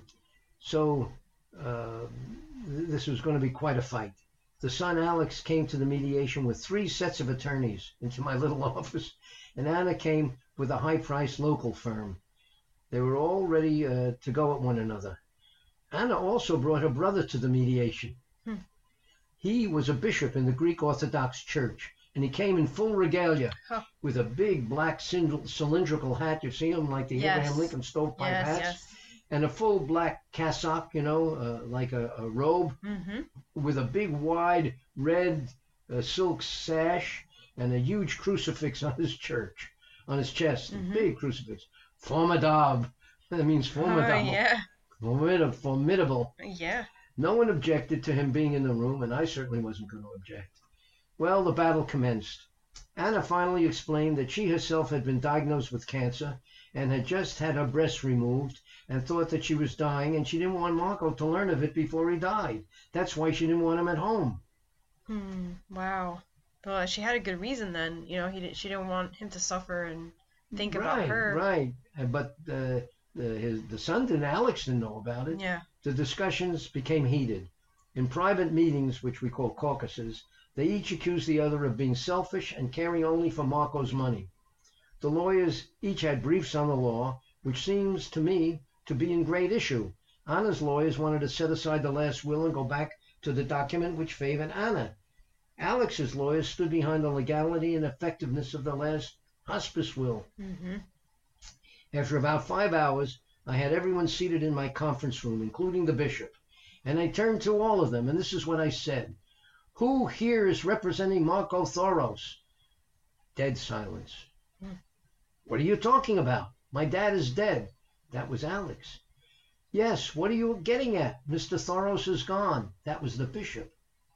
so uh, th- this was going to be quite a fight. The son Alex came to the mediation with three sets of attorneys into my little office, and Anna came with a high-priced local firm. They were all ready uh, to go at one another. Anna also brought her brother to the mediation. Hmm. He was a bishop in the Greek Orthodox Church, and he came in full regalia Huh. with a big black cylind- cylindrical hat. You see him like the Yes. Abraham Lincoln stovepipe Yes, hats, yes. and a full black cassock, you know, uh, like a, a robe, hmm with a big wide red uh, silk sash and a huge crucifix on his church, on his chest, Mhm. a big crucifix. Formidable. That means formidable. Oh, yeah. Formidable. Formidable. Yeah. No one objected to him being in the room, and I certainly wasn't going to object. Well, the battle commenced. Anna finally explained that she herself had been diagnosed with cancer and had just had her breast removed and thought that she was dying, and she didn't want Marco to learn of it before he died. That's why she didn't want him at home. Hmm. Wow. Well, she had a good reason then. You know, he did, she didn't want him to suffer and think right, about her. Right, Uh, but uh, the, his, the son didn't, Alex didn't know about it. Yeah. The discussions became heated. In private meetings, which we call caucuses, they each accused the other of being selfish and caring only for Marco's money. The lawyers each had briefs on the law, which seems to me to be in great issue. Anna's lawyers wanted to set aside the last will and go back to the document which favored Anna. Alex's lawyers stood behind the legality and effectiveness of the last hospice will. hmm After about five hours, I had everyone seated in my conference room, including the bishop, and I turned to all of them, and this is what I said. Who here is representing Marco Thoros? Dead silence. Hmm. What are you talking about? My dad is dead. That was Alex. Yes, what are you getting at? Mister Thoros is gone. That was the bishop.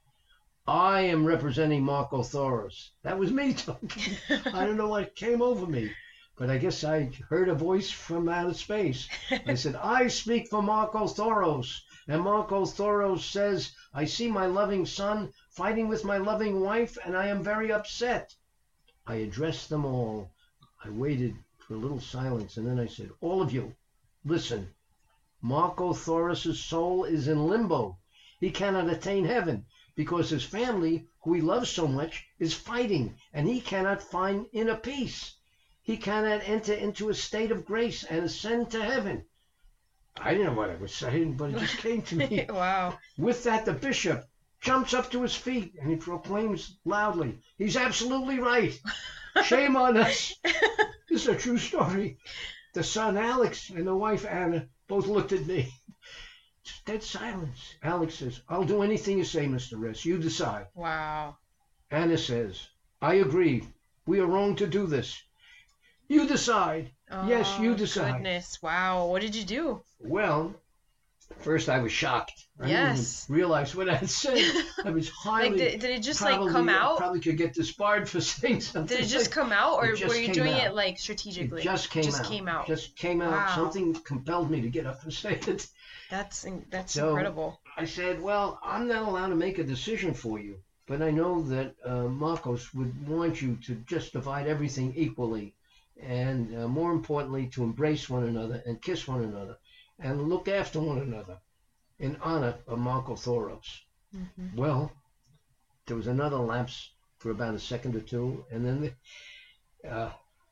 I am representing Marco Thoros. That was me talking. I don't know what came over me, but I guess I heard a voice from outer space. I said, I speak for Marco Thoros. And Marco Thoros says, I see my loving son fighting with my loving wife, and I am very upset. I addressed them all. I waited for a little silence, and then I said, all of you, listen. Marco Thoros' soul is in limbo. He cannot attain heaven because his family, who he loves so much, is fighting, and he cannot find inner peace. He cannot enter into a state of grace and ascend to heaven. I didn't know what I was saying, but it just came to me. Wow. With that, the bishop jumps up to his feet, and he proclaims loudly, he's absolutely right. Shame on us. This is a true story. The son, Alex, and the wife, Anna, both looked at me. Dead silence. Alex says, I'll do anything you say, Mister Ress. You decide. Wow. Anna says, I agree. We are wrong to do this. You decide. Oh, yes, you decide. Goodness. Wow. What did you do? Well, first I was shocked. I Yes. didn't even realize what I had said. I was highly... Like, did, did it just, like, probably- come I out? probably could get disbarred for saying something. Did it just like- come out, or It just were you came doing out. it, like, strategically? It just came just out. came out. Just came out. Wow. Something compelled me to get up and say it. That's in- that's So- incredible. I said, well, I'm not allowed to make a decision for you, but I know that uh, Marcos would want you to just divide everything equally, and uh, more importantly, to embrace one another and kiss one another and look after one another in honor of Marco Thoros. Mm-hmm. Well, there was another lapse for about a second or two, and then the, uh,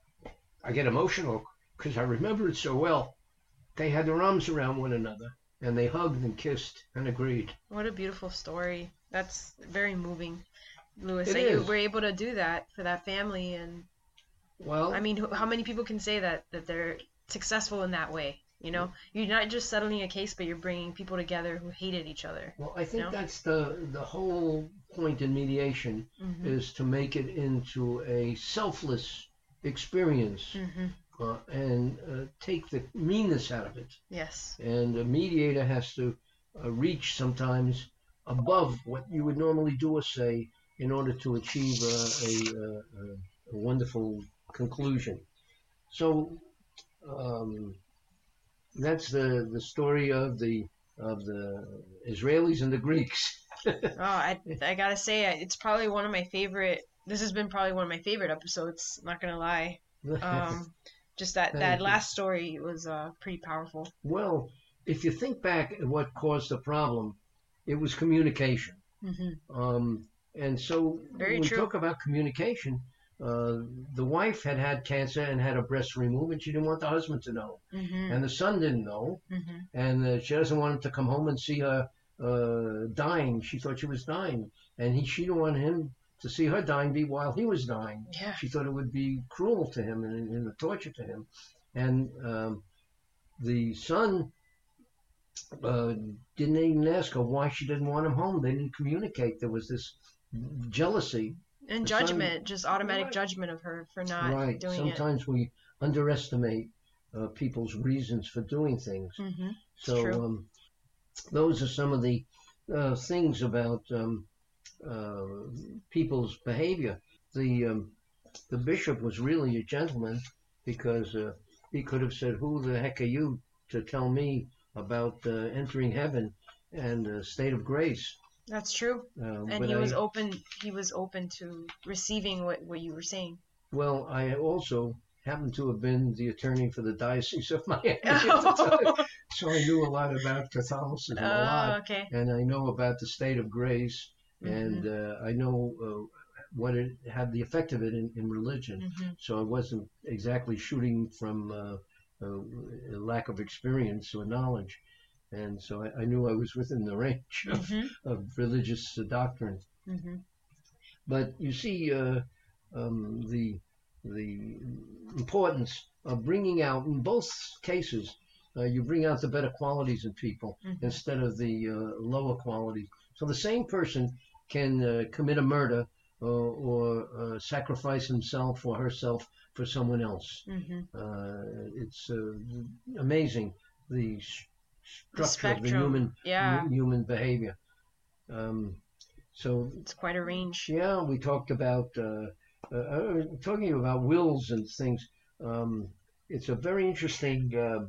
I get emotional because I remember it so well. They had their arms around one another, and they hugged and kissed and agreed. What a beautiful story. That's very moving, Louis, It that you is. were able to do that for that family. And Well, I mean, who- how many people can say that that they're successful in that way? You know, you're not just settling a case, but you're bringing people together who hated each other. well, I think No? that's the the whole point in mediation Mm-hmm. is to make it into a selfless experience Mm-hmm. uh, and uh, take the meanness out of it. Yes. And a mediator has to uh, reach sometimes above what you would normally do or say in order to achieve a, a, a, a wonderful conclusion. So um, that's the, the story of the of the Israelis and the Greeks. Oh, I I gotta say, it's probably one of my favorite. This has been probably one of my favorite episodes. Not gonna lie. Um, just that Thank that you. last story was uh pretty powerful. Well, if you think back at what caused the problem, it was communication. Mm-hmm. Um, and so Very when we true. talk about communication, uh, the wife had had cancer and had a breast removed, and she didn't want the husband to know. Mm-hmm. And the son didn't know, Mm-hmm. and uh, she doesn't want him to come home and see her uh, dying. She thought she was dying, and he she didn't want him to see her dying be while he was dying. Yeah. She thought it would be cruel to him and, and a torture to him. And um, the son uh, didn't even ask her why she didn't want him home. They didn't communicate. There was this jealousy. And The son- judgment, just automatic Right. judgment of her for not Right. doing Sometimes we underestimate uh, people's reasons for doing things. it. Mm-hmm. So true. um, those are some of the uh, things about um, uh, people's behavior. The um, the bishop was really a gentleman because uh, he could have said, "Who the heck are you to tell me about uh, entering heaven and uh, state of grace?" That's true. Uh, And but he was I- open. He was open to receiving what, what you were saying. Well, I also happened to have been the attorney for the Diocese of Miami at the time, so I knew a lot about Catholicism, a Oh, lot, okay. and I know about the state of grace, Mm-hmm. and uh, I know uh, what it had the effect of it in, in religion. Mm-hmm. So I wasn't exactly shooting from uh, uh, a lack of experience or knowledge, and so I, I knew I was within the range of, Mm-hmm. of religious uh, doctrine. Mm-hmm. But you see, uh, um, the the importance of bringing out in both cases, uh, you bring out the better qualities in people Mhm. instead of the uh, lower quality. So the same person can uh, commit a murder uh, or uh, sacrifice himself or herself for someone else. Mm-hmm. Uh, it's uh, amazing the s- The structure of the spectrum. human Yeah, human behavior. Um, so it's quite a range. yeah, we talked about uh, uh, uh, talking about wills and things. Um, it's a very interesting uh,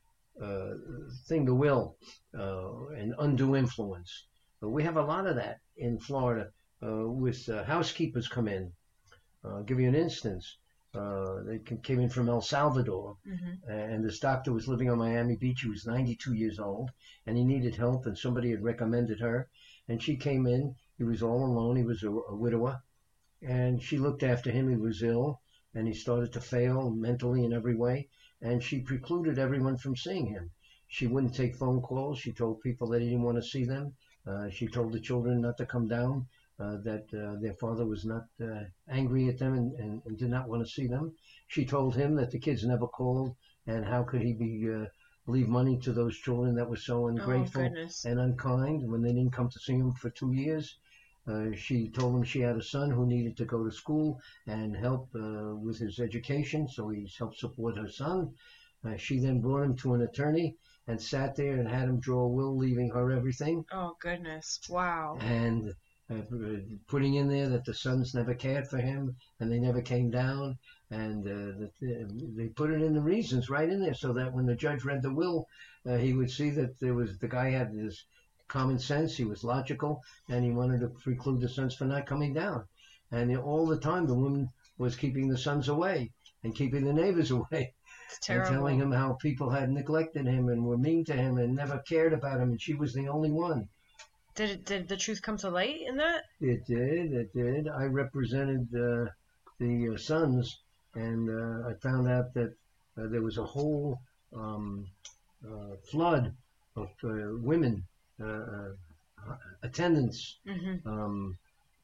uh, thing, the will uh, and undue influence. But we have a lot of that in Florida uh, with uh, housekeepers come in. Uh, I'll give you an instance. Uh, they c- came in from El Salvador, Mm-hmm. and this doctor was living on Miami Beach. He was ninety-two years old, and he needed help, and somebody had recommended her. And she came in. He was all alone. He was a, a widower, and she looked after him. He was ill, and he started to fail mentally in every way, and she precluded everyone from seeing him. She wouldn't take phone calls. She told people that he didn't want to see them. Uh, she told the children not to come down uh, that uh, their father was not uh, angry at them and, and, and did not want to see them. She told him that the kids never called, and how could he be uh, leave money to those children that were so ungrateful goodness. and unkind when they didn't come to see him for two years. Uh, she told him she had a son who needed to go to school and help uh, with his education, so he helped support her son. Uh, she then brought him to an attorney and sat there and had him draw a will leaving her everything. Oh, goodness. Wow. And uh, putting in there that the sons never cared for him and they never came down. And uh, the, they put it in the reasons right in there so that when the judge read the will, uh, he would see that there was the guy had this common sense, he was logical, and he wanted to preclude the sons from not coming down. And all the time the woman was keeping the sons away and keeping the neighbors away. It's terrible. And telling him how people had neglected him and were mean to him and never cared about him, and she was the only one. Did it, did the truth come to light in that? It did, it did. I represented uh, the uh, sons, and uh, I found out that uh, there was a whole um, uh, flood of uh, women uh, uh, attendants Mm-hmm. um,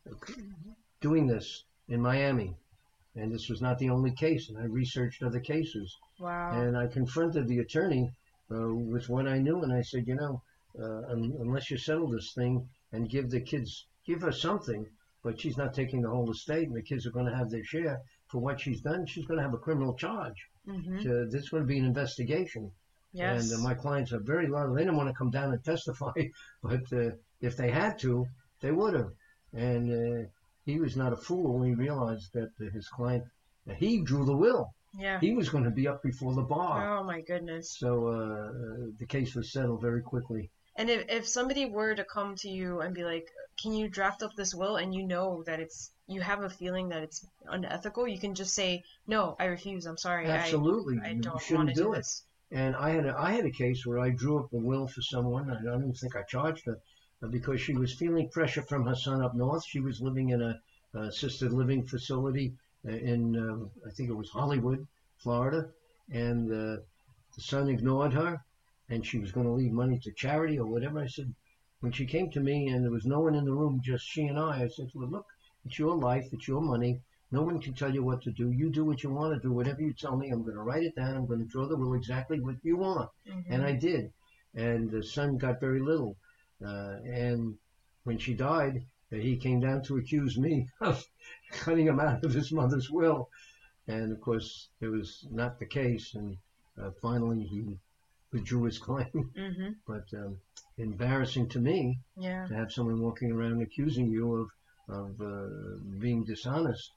doing this in Miami. And this was not the only case, and I researched other cases. Wow. And I confronted the attorney uh, with what I knew, and I said, you know, uh, un- unless you settle this thing and give the kids, give her something, but she's not taking the whole estate, and the kids are going to have their share for what she's done, she's going to have a criminal charge. Mm-hmm. So there's going to be an investigation. Yes. And uh, my clients are very loyal. They didn't want to come down and testify, but uh, if they had to, they would have. And uh, he was not a fool when he realized that uh, his client, uh, he drew the will. Yeah. He was going to be up before the bar. Oh, my goodness. So uh, the case was settled very quickly. And if, if somebody were to come to you and be like, can you draft up this will, and you know that it's, you have a feeling that it's unethical, you can just say, no, I refuse, I'm sorry. Absolutely. I, I You don't shouldn't want to do do it. this. And I had a, I had a case where I drew up a will for someone. I don't even think I charged her uh, because she was feeling pressure from her son up north. She was living in a, a assisted living facility uh, in, um, I think it was Hollywood, Florida. And uh, the son ignored her, and she was going to leave money to charity or whatever. I said, when she came to me and there was no one in the room, just she and I, I said, well, look, it's your life, it's your money. No one can tell you what to do. You do what you want to do. Whatever you tell me, I'm going to write it down. I'm going to draw the will exactly what you want. Mm-hmm. And I did. And the son got very little. Uh, and when she died, uh, he came down to accuse me of cutting him out of his mother's will. And, of course, it was not the case. And uh, finally, he withdrew his claim. Mm-hmm. But um, embarrassing to me Yeah. to have someone walking around accusing you of, of uh, being dishonest.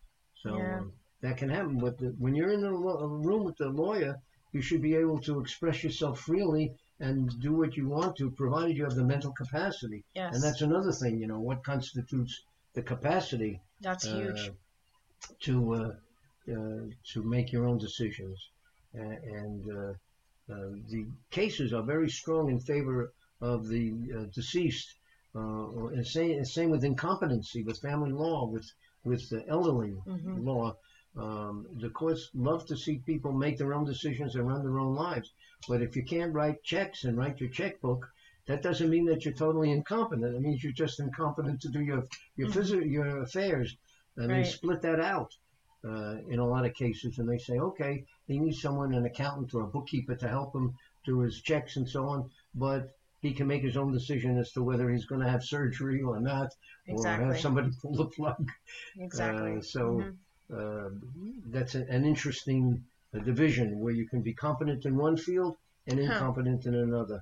So Yeah. um, that can happen. But the, when you're in a, lo- a room with the lawyer, you should be able to express yourself freely and do what you want to, provided you have the mental capacity. Yes. And that's another thing, you know, what constitutes the capacity That's uh, huge. to uh, uh, to make your own decisions. Uh, and uh, uh, the cases are very strong in favor of the uh, deceased. Uh, and same, same with incompetency, with family law, with with the elderly Mhm. law. Um, the courts love to see people make their own decisions and run their own lives. But if you can't write checks and write your checkbook, that doesn't mean that you're totally incompetent. It means you're just incompetent to do your your Mhm. phys- your affairs. And Right. they split that out uh, in a lot of cases, and they say, okay, he needs someone, an accountant or a bookkeeper, to help him do his checks and so on, but he can make his own decision as to whether he's going to have surgery or not, or Exactly. have somebody pull the plug. Exactly. Uh, so Mhm. uh, that's a, an interesting uh, division where you can be competent in one field and Huh. incompetent in another.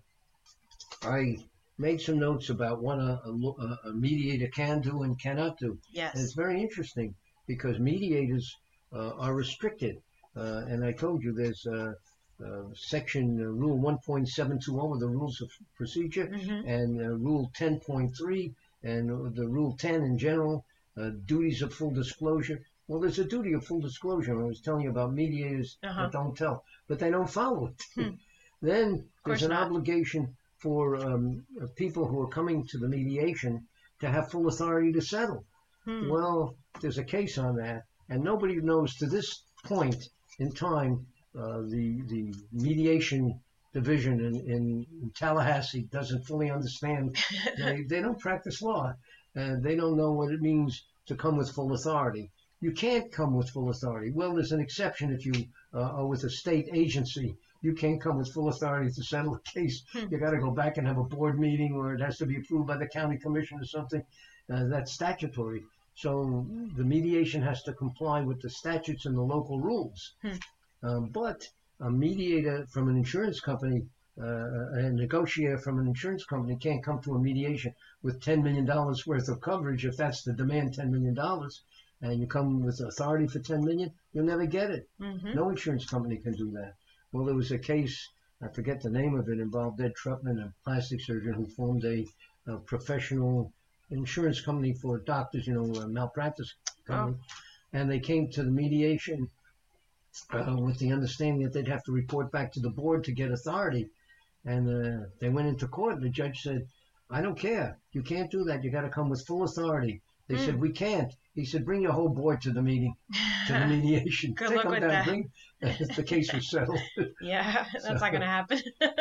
I made some notes about what a, a, lo- a mediator can do and cannot do. And it's Yes. very interesting because mediators uh, are restricted. Uh, and I told you there's uh, uh, section uh, rule one point seven two zero of the rules of procedure Mhm. and uh, rule ten point three and uh, the rule ten in general, uh, duties of full disclosure. Well, there's a duty of full disclosure. I was telling you about mediators Uh-huh. that don't tell, but they don't follow it. Hmm. Then course there's an not. obligation for um, uh, people who are coming to the mediation to have full authority to settle. Hmm. Well, there's a case on that, and nobody knows to this point in time. Uh, the the mediation division in, in Tallahassee doesn't fully understand. They they don't practice law, and they don't know what it means to come with full authority. You can't come with full authority. Well, there's an exception if you uh, are with a state agency. You can't come with full authority to settle a case. Hmm. You got to go back and have a board meeting, or it has to be approved by the county commission or something. Uh, that's statutory. So the mediation has to comply with the statutes and the local rules. Hmm. Um, but a mediator from an insurance company, uh, a negotiator from an insurance company can't come to a mediation with ten million dollars worth of coverage if that's the demand, ten million dollars. And you come with authority for ten million dollars, you'll never get it. Mm-hmm. No insurance company can do that. Well, there was a case, I forget the name of it, involved Ed Trutman, a plastic surgeon who formed a, a professional insurance company for doctors, you know, a malpractice company. Oh. And they came to the mediation uh, with the understanding that they'd have to report back to the board to get authority. And uh, they went into court, and the judge said, I don't care. You can't do that. You got to come with full authority. They Mm. said, we can't. He said, bring your whole board to the meeting, to the mediation. Good Take luck them with down. that. Bring, the case was settled. Yeah, that's So- not going to happen.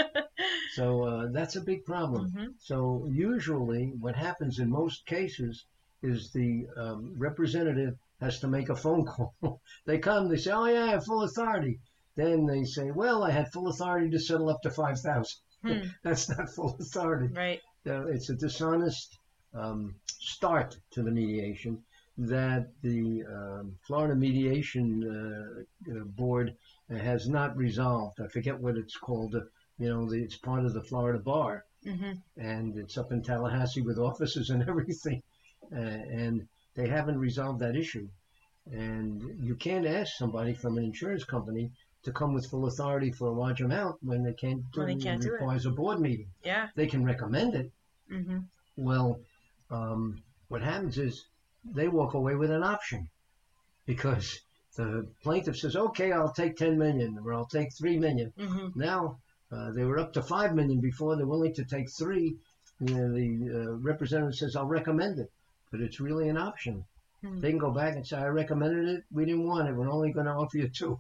So uh, that's a big problem. Mhm. So usually what happens in most cases is the um, representative has to make a phone call. They come, they say, oh yeah, I have full authority. Then they say, well, I had full authority to settle up to five thousand dollars. Hmm. That's not full authority. Right. Uh, it's a dishonest um, start to the mediation that the um, Florida Mediation uh, uh, Board has not resolved. I forget what it's called. Uh, you know, the, it's part of the Florida Bar, Mm-hmm. and it's up in Tallahassee with offices and everything, uh, and they haven't resolved that issue. And you can't ask somebody from an insurance company to come with full authority for a large amount when they can't do When they it. can't It do it. requires a board meeting. Yeah. They can recommend it. Mm-hmm. Well, um, what happens is they walk away with an option because the plaintiff says, okay, I'll take ten million or I'll take three million. Mm-hmm. Now uh, they were up to five million before. They're willing to take three. You know, the uh, representative says, I'll recommend it, but it's really an option. Hmm. They can go back and say, I recommended it. We didn't want it. We're only going to offer you two.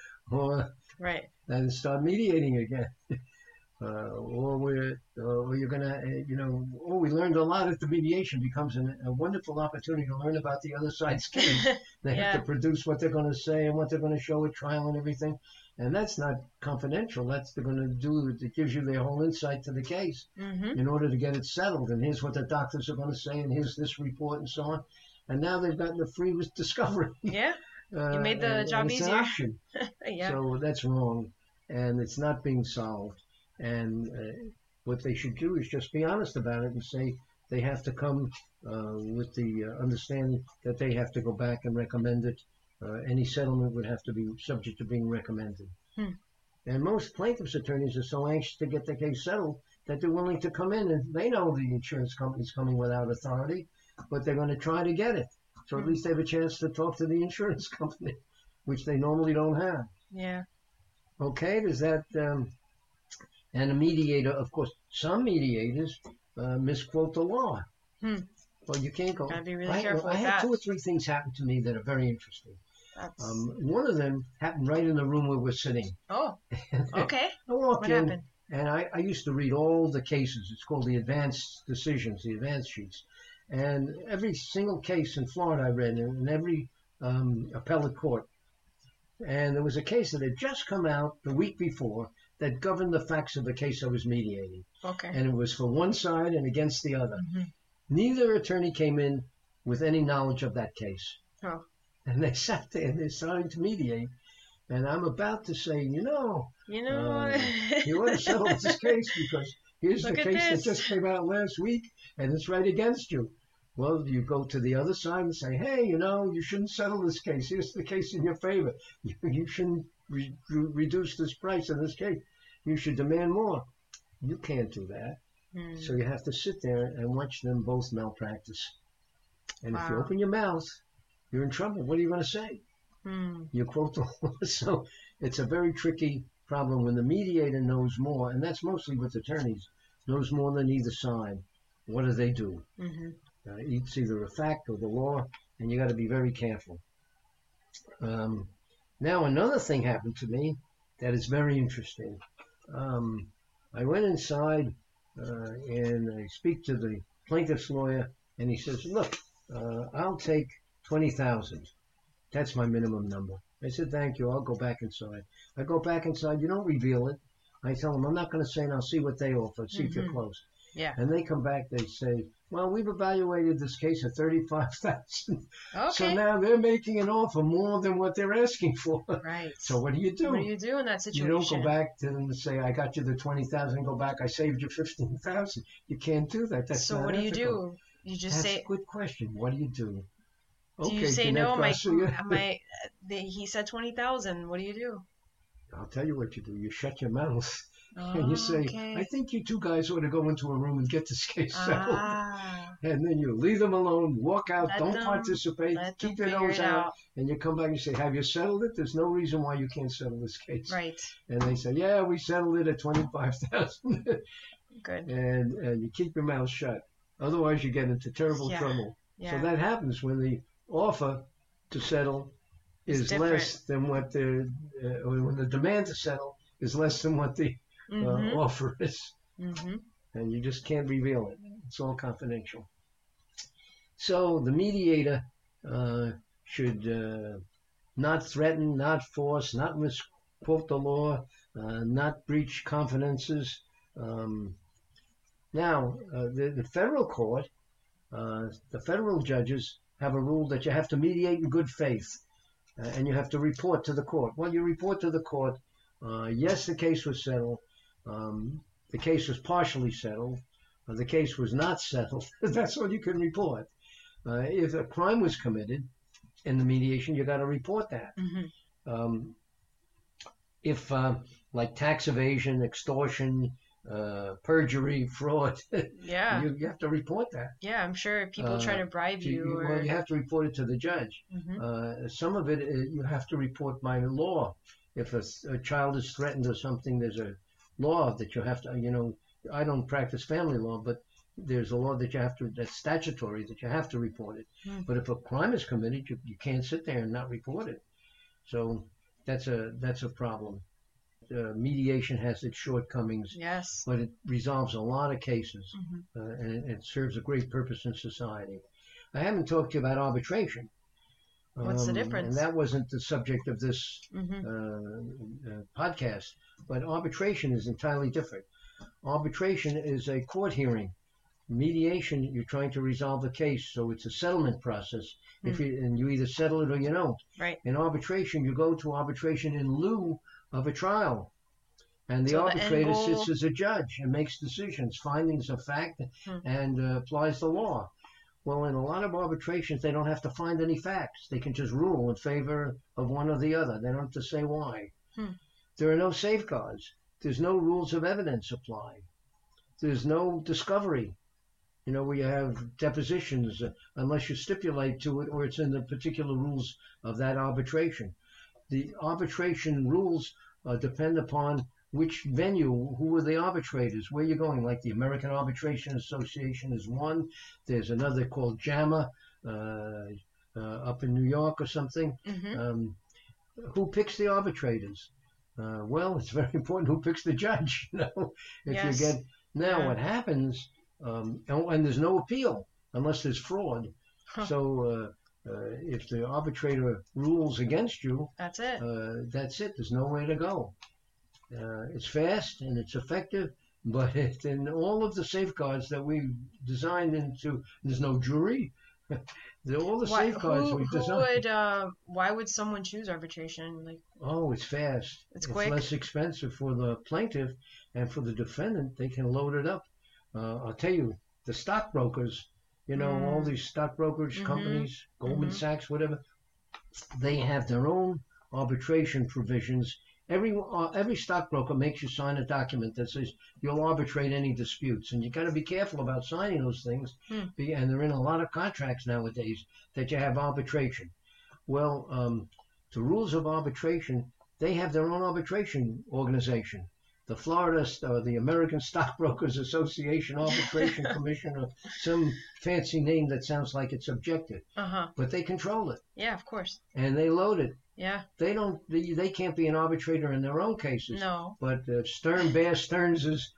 Or Right. and start mediating again. Uh, or we're, uh, or you're gonna, uh, you know, oh, we learned a lot at the mediation. Becomes an, a wonderful opportunity to learn about the other side's case. They Yeah. have to produce what they're going to say and what they're going to show at trial and everything, and that's not confidential. That's they're going to do. It gives you their whole insight to the case Mm-hmm. in order to get it settled. And here's what the doctors are going to say, and here's this report, and so on. And now they've gotten a free discovery. Yeah. Uh, made the and- job and it's an easier. option. Yeah. So that's wrong, and it's not being solved. And uh, what they should do is just be honest about it and say they have to come uh, with the uh, understanding that they have to go back and recommend it. Uh, any settlement would have to be subject to being recommended. Hmm. And most plaintiffs' attorneys are so anxious to get the case settled that they're willing to come in, and they know the insurance company's coming without authority, but they're going to try to get it. So at Hmm. least they have a chance to talk to the insurance company, which they normally don't have. Yeah. Okay, does that, um, and a mediator, of course, some mediators uh, misquote the law. Hmm. Well, you can't go. Gotta be really I, careful I with had that. two or three things happen to me that are very interesting. That's. Um, one of them happened right in the room where we're sitting. Oh. Okay. I walk What in, happened? and I, I used to read all the cases. It's called the advanced decisions, the advanced sheets. And every single case in Florida I read, in every um, appellate court. And there was a case that had just come out the week before that governed the facts of the case I was mediating. Okay. And it was for one side and against the other. Mhm. Neither attorney came in with any knowledge of that case. Oh. And they sat there and they're starting to mediate. And I'm about to say, you know, You know. uh, you want to settle this case because here's Look the at case this. that just came out last week and it's right against you. Well, you go to the other side and say, hey, you know, you shouldn't settle this case. Here's the case in your favor. You, you shouldn't re- re- reduce this price in this case. You should demand more. You can't do that. Hmm. So you have to sit there and watch them both malpractice. And if you Wow. open your mouth, you're in trouble. What are you going to say? Hmm. You quote the law. So it's a very tricky problem when the mediator knows more, and that's mostly with attorneys, knows more than either side. What do they do? Mm-hmm. Uh, it's either a fact or the law, and you got to be very careful. Um, now, another thing happened to me that is very interesting. Um, I went inside uh, and I speak to the plaintiff's lawyer and he says, look, uh, I'll take twenty thousand. That's my minimum number. I said, thank you. I'll go back inside. I go back inside. You don't reveal it. I tell them, I'm not going to say, and I'll see what they offer, see mm-hmm. if you're close. Yeah. And they come back, they say, well, we've evaluated this case at thirty-five thousand. Okay. So now they're making an offer more than what they're asking for. Right. So what do you do? What do you do in that situation? You don't go back to them and say, I got you the twenty thousand, go back, I saved you fifteen thousand. You can't do that. That's so not what do ethical. you do? You just That's say... That's a good question. What do you do? Do okay, you say, Jeanette no, my, Garcia. my, the, he said twenty thousand. What do you do? I'll tell you what you do. You shut your mouth. Oh, and you say, okay. I think you two guys ought to go into a room and get this case settled. Ah. And then you leave them alone, walk out, Let don't them, participate, keep your nose out, out, and you come back and say, have you settled it? There's no reason why you can't settle this case. Right. And they say, yeah, we settled it at twenty-five thousand. Good. And, and you keep your mouth shut. Otherwise, you get into terrible yeah. trouble. Yeah. So that happens when the offer to settle is less than what the, uh, when the demand to settle is less than what the mm-hmm. uh, offer is. Mm-hmm. And you just can't reveal it. It's all confidential. So the mediator uh, should uh, not threaten, not force, not misquote the law, uh, not breach confidences. Um, now, uh, the, the federal court, uh, the federal judges have a rule that you have to mediate in good faith, uh, and you have to report to the court. Well, you report to the court, uh, yes, the case was settled. Um, the case was partially settled. Uh, the case was not settled. That's what you can report. Uh, if a crime was committed in the mediation, you got to report that. Mm-hmm. Um, if, uh, like tax evasion, extortion, uh, perjury, fraud, yeah, you, you have to report that. Yeah, I'm sure people uh, try to bribe you. you or... Well, you have to report it to the judge. Mm-hmm. Uh, some of it uh, you have to report by law. If a, a child is threatened or something, there's a law that you have to, you know, I don't practice family law, but there's a law that you have to, that's statutory, that you have to report it. Mm. But if a crime is committed, you, you can't sit there and not report it. So that's a that's a problem. Uh, mediation has its shortcomings, yes, but it resolves a lot of cases, mm-hmm. uh, and it, it serves a great purpose in society. I haven't talked to you about arbitration. What's um, the difference? And that wasn't the subject of this mm-hmm. uh, uh, podcast, but arbitration is entirely different. Arbitration is a court hearing. Mediation, you're trying to resolve a case, so it's a settlement process. Mm-hmm. If you and you either settle it or you don't. Right. In arbitration, you go to arbitration in lieu of a trial, and the so arbitrator the goal... sits as a judge and makes decisions, findings of fact, hmm. and uh, applies the law. Well, in a lot of arbitrations, they don't have to find any facts. They can just rule in favor of one or the other. They don't have to say why. Hmm. There are no safeguards. There's no rules of evidence applied. There's no discovery. You know, we have depositions uh, unless you stipulate to it or it's in the particular rules of that arbitration. The arbitration rules uh, depend upon which venue, who are the arbitrators, where you're going. Like the American Arbitration Association is one. There's another called JAMA uh, uh, up in New York or something. Mm-hmm. Um, who picks the arbitrators? Uh, well, it's very important who picks the judge. You know, if yes. you get now, yeah. what happens? Um, and, and there's no appeal unless there's fraud. Huh. So uh, uh, if the arbitrator rules against you, that's it. Uh, that's it. There's nowhere to go. Uh, it's fast and it's effective, but it, in all of the safeguards that we designed into, there's no jury. all the why, safeguards who, we who designed. Would, uh, why would someone choose arbitration? Like, oh, it's fast. It's, it's quick. less expensive for the plaintiff, and for the defendant, they can load it up. Uh, I'll tell you, the stockbrokers, you know, mm. all these stockbrokers mm-hmm. companies, Goldman mm-hmm. Sachs, whatever, they have their own arbitration provisions. Every uh, every stockbroker makes you sign a document that says you'll arbitrate any disputes, and you got to be careful about signing those things. Mm. And they're in a lot of contracts nowadays that you have arbitration. Well, um, the rules of arbitration, they have their own arbitration organization. The Florida, or the American Stockbrokers Association Arbitration Commission, or some fancy name that sounds like it's objective. Uh-huh. But they control it. Yeah, of course. And they load it. Yeah. They don't. They, they can't be an arbitrator in their own cases. No. But uh, Stern, Bear Stearns'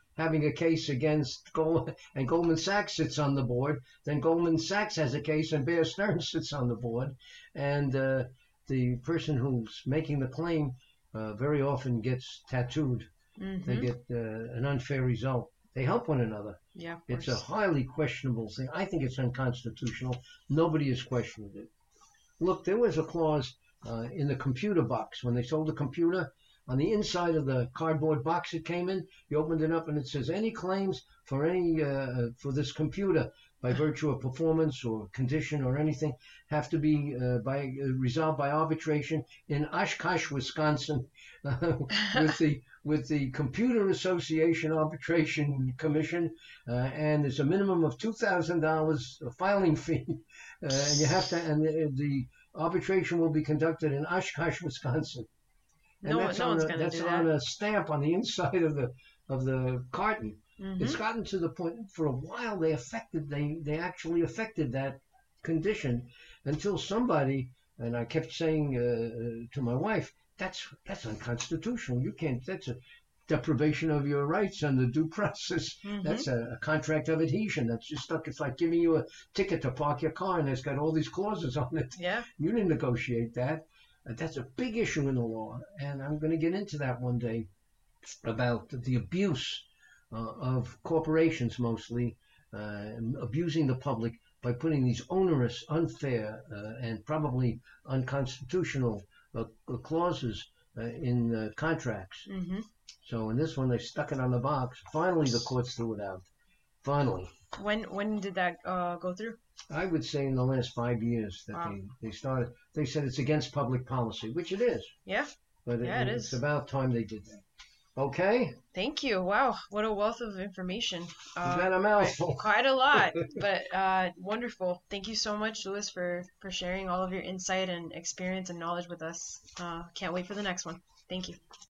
having a case against Gold, and Goldman Sachs sits on the board. Then Goldman Sachs has a case, and Bear Stearns sits on the board, and uh, the person who's making the claim uh, very often gets tattooed. Mm-hmm. They get uh, an unfair result. They help one another. Yeah, of it's course. a highly questionable thing. I think it's unconstitutional. Nobody has questioned it. Look, there was a clause uh, in the computer box when they sold the computer. On the inside of the cardboard box it came in, you opened it up and it says, any claims for any uh, for this computer by virtue of performance or condition or anything have to be uh, by uh, resolved by arbitration in Oshkosh, Wisconsin, uh, with the with the Computer Association Arbitration Commission, uh, and there's a minimum of two thousand dollars filing fee, uh, and you have to, and the, the arbitration will be conducted in Oshkosh, Wisconsin. And no, that's, no on, one's a, gonna that's do on that. a stamp on the inside of the of the carton. Mm-hmm. It's gotten to the point, for a while they affected, they, they actually affected that condition until somebody, and I kept saying uh, to my wife, that's that's unconstitutional. You can't, that's a deprivation of your rights under due process. Mm-hmm. That's a, a contract of adhesion. That's just stuck. It's like giving you a ticket to park your car and it's got all these clauses on it. Yeah. You didn't negotiate that. Uh, that's a big issue in the law, and I'm going to get into that one day about the abuse uh, of corporations, mostly uh, abusing the public by putting these onerous, unfair, uh, and probably unconstitutional uh, clauses uh, in uh, contracts. Mm-hmm. So in this one, they stuck it on the box. Finally, the courts threw it out. Finally. When when did that uh, go through? I would say in the last five years that Wow. they, they started. They said it's against public policy, which it is. Yeah. But Yeah, it, it it's is. about time they did that. Okay? Thank you. Wow, what a wealth of information. Uh, Is that a mouthful? Quite a lot, but uh, wonderful. Thank you so much, Louis, for, for sharing all of your insight and experience and knowledge with us. Uh, can't wait for the next one. Thank you.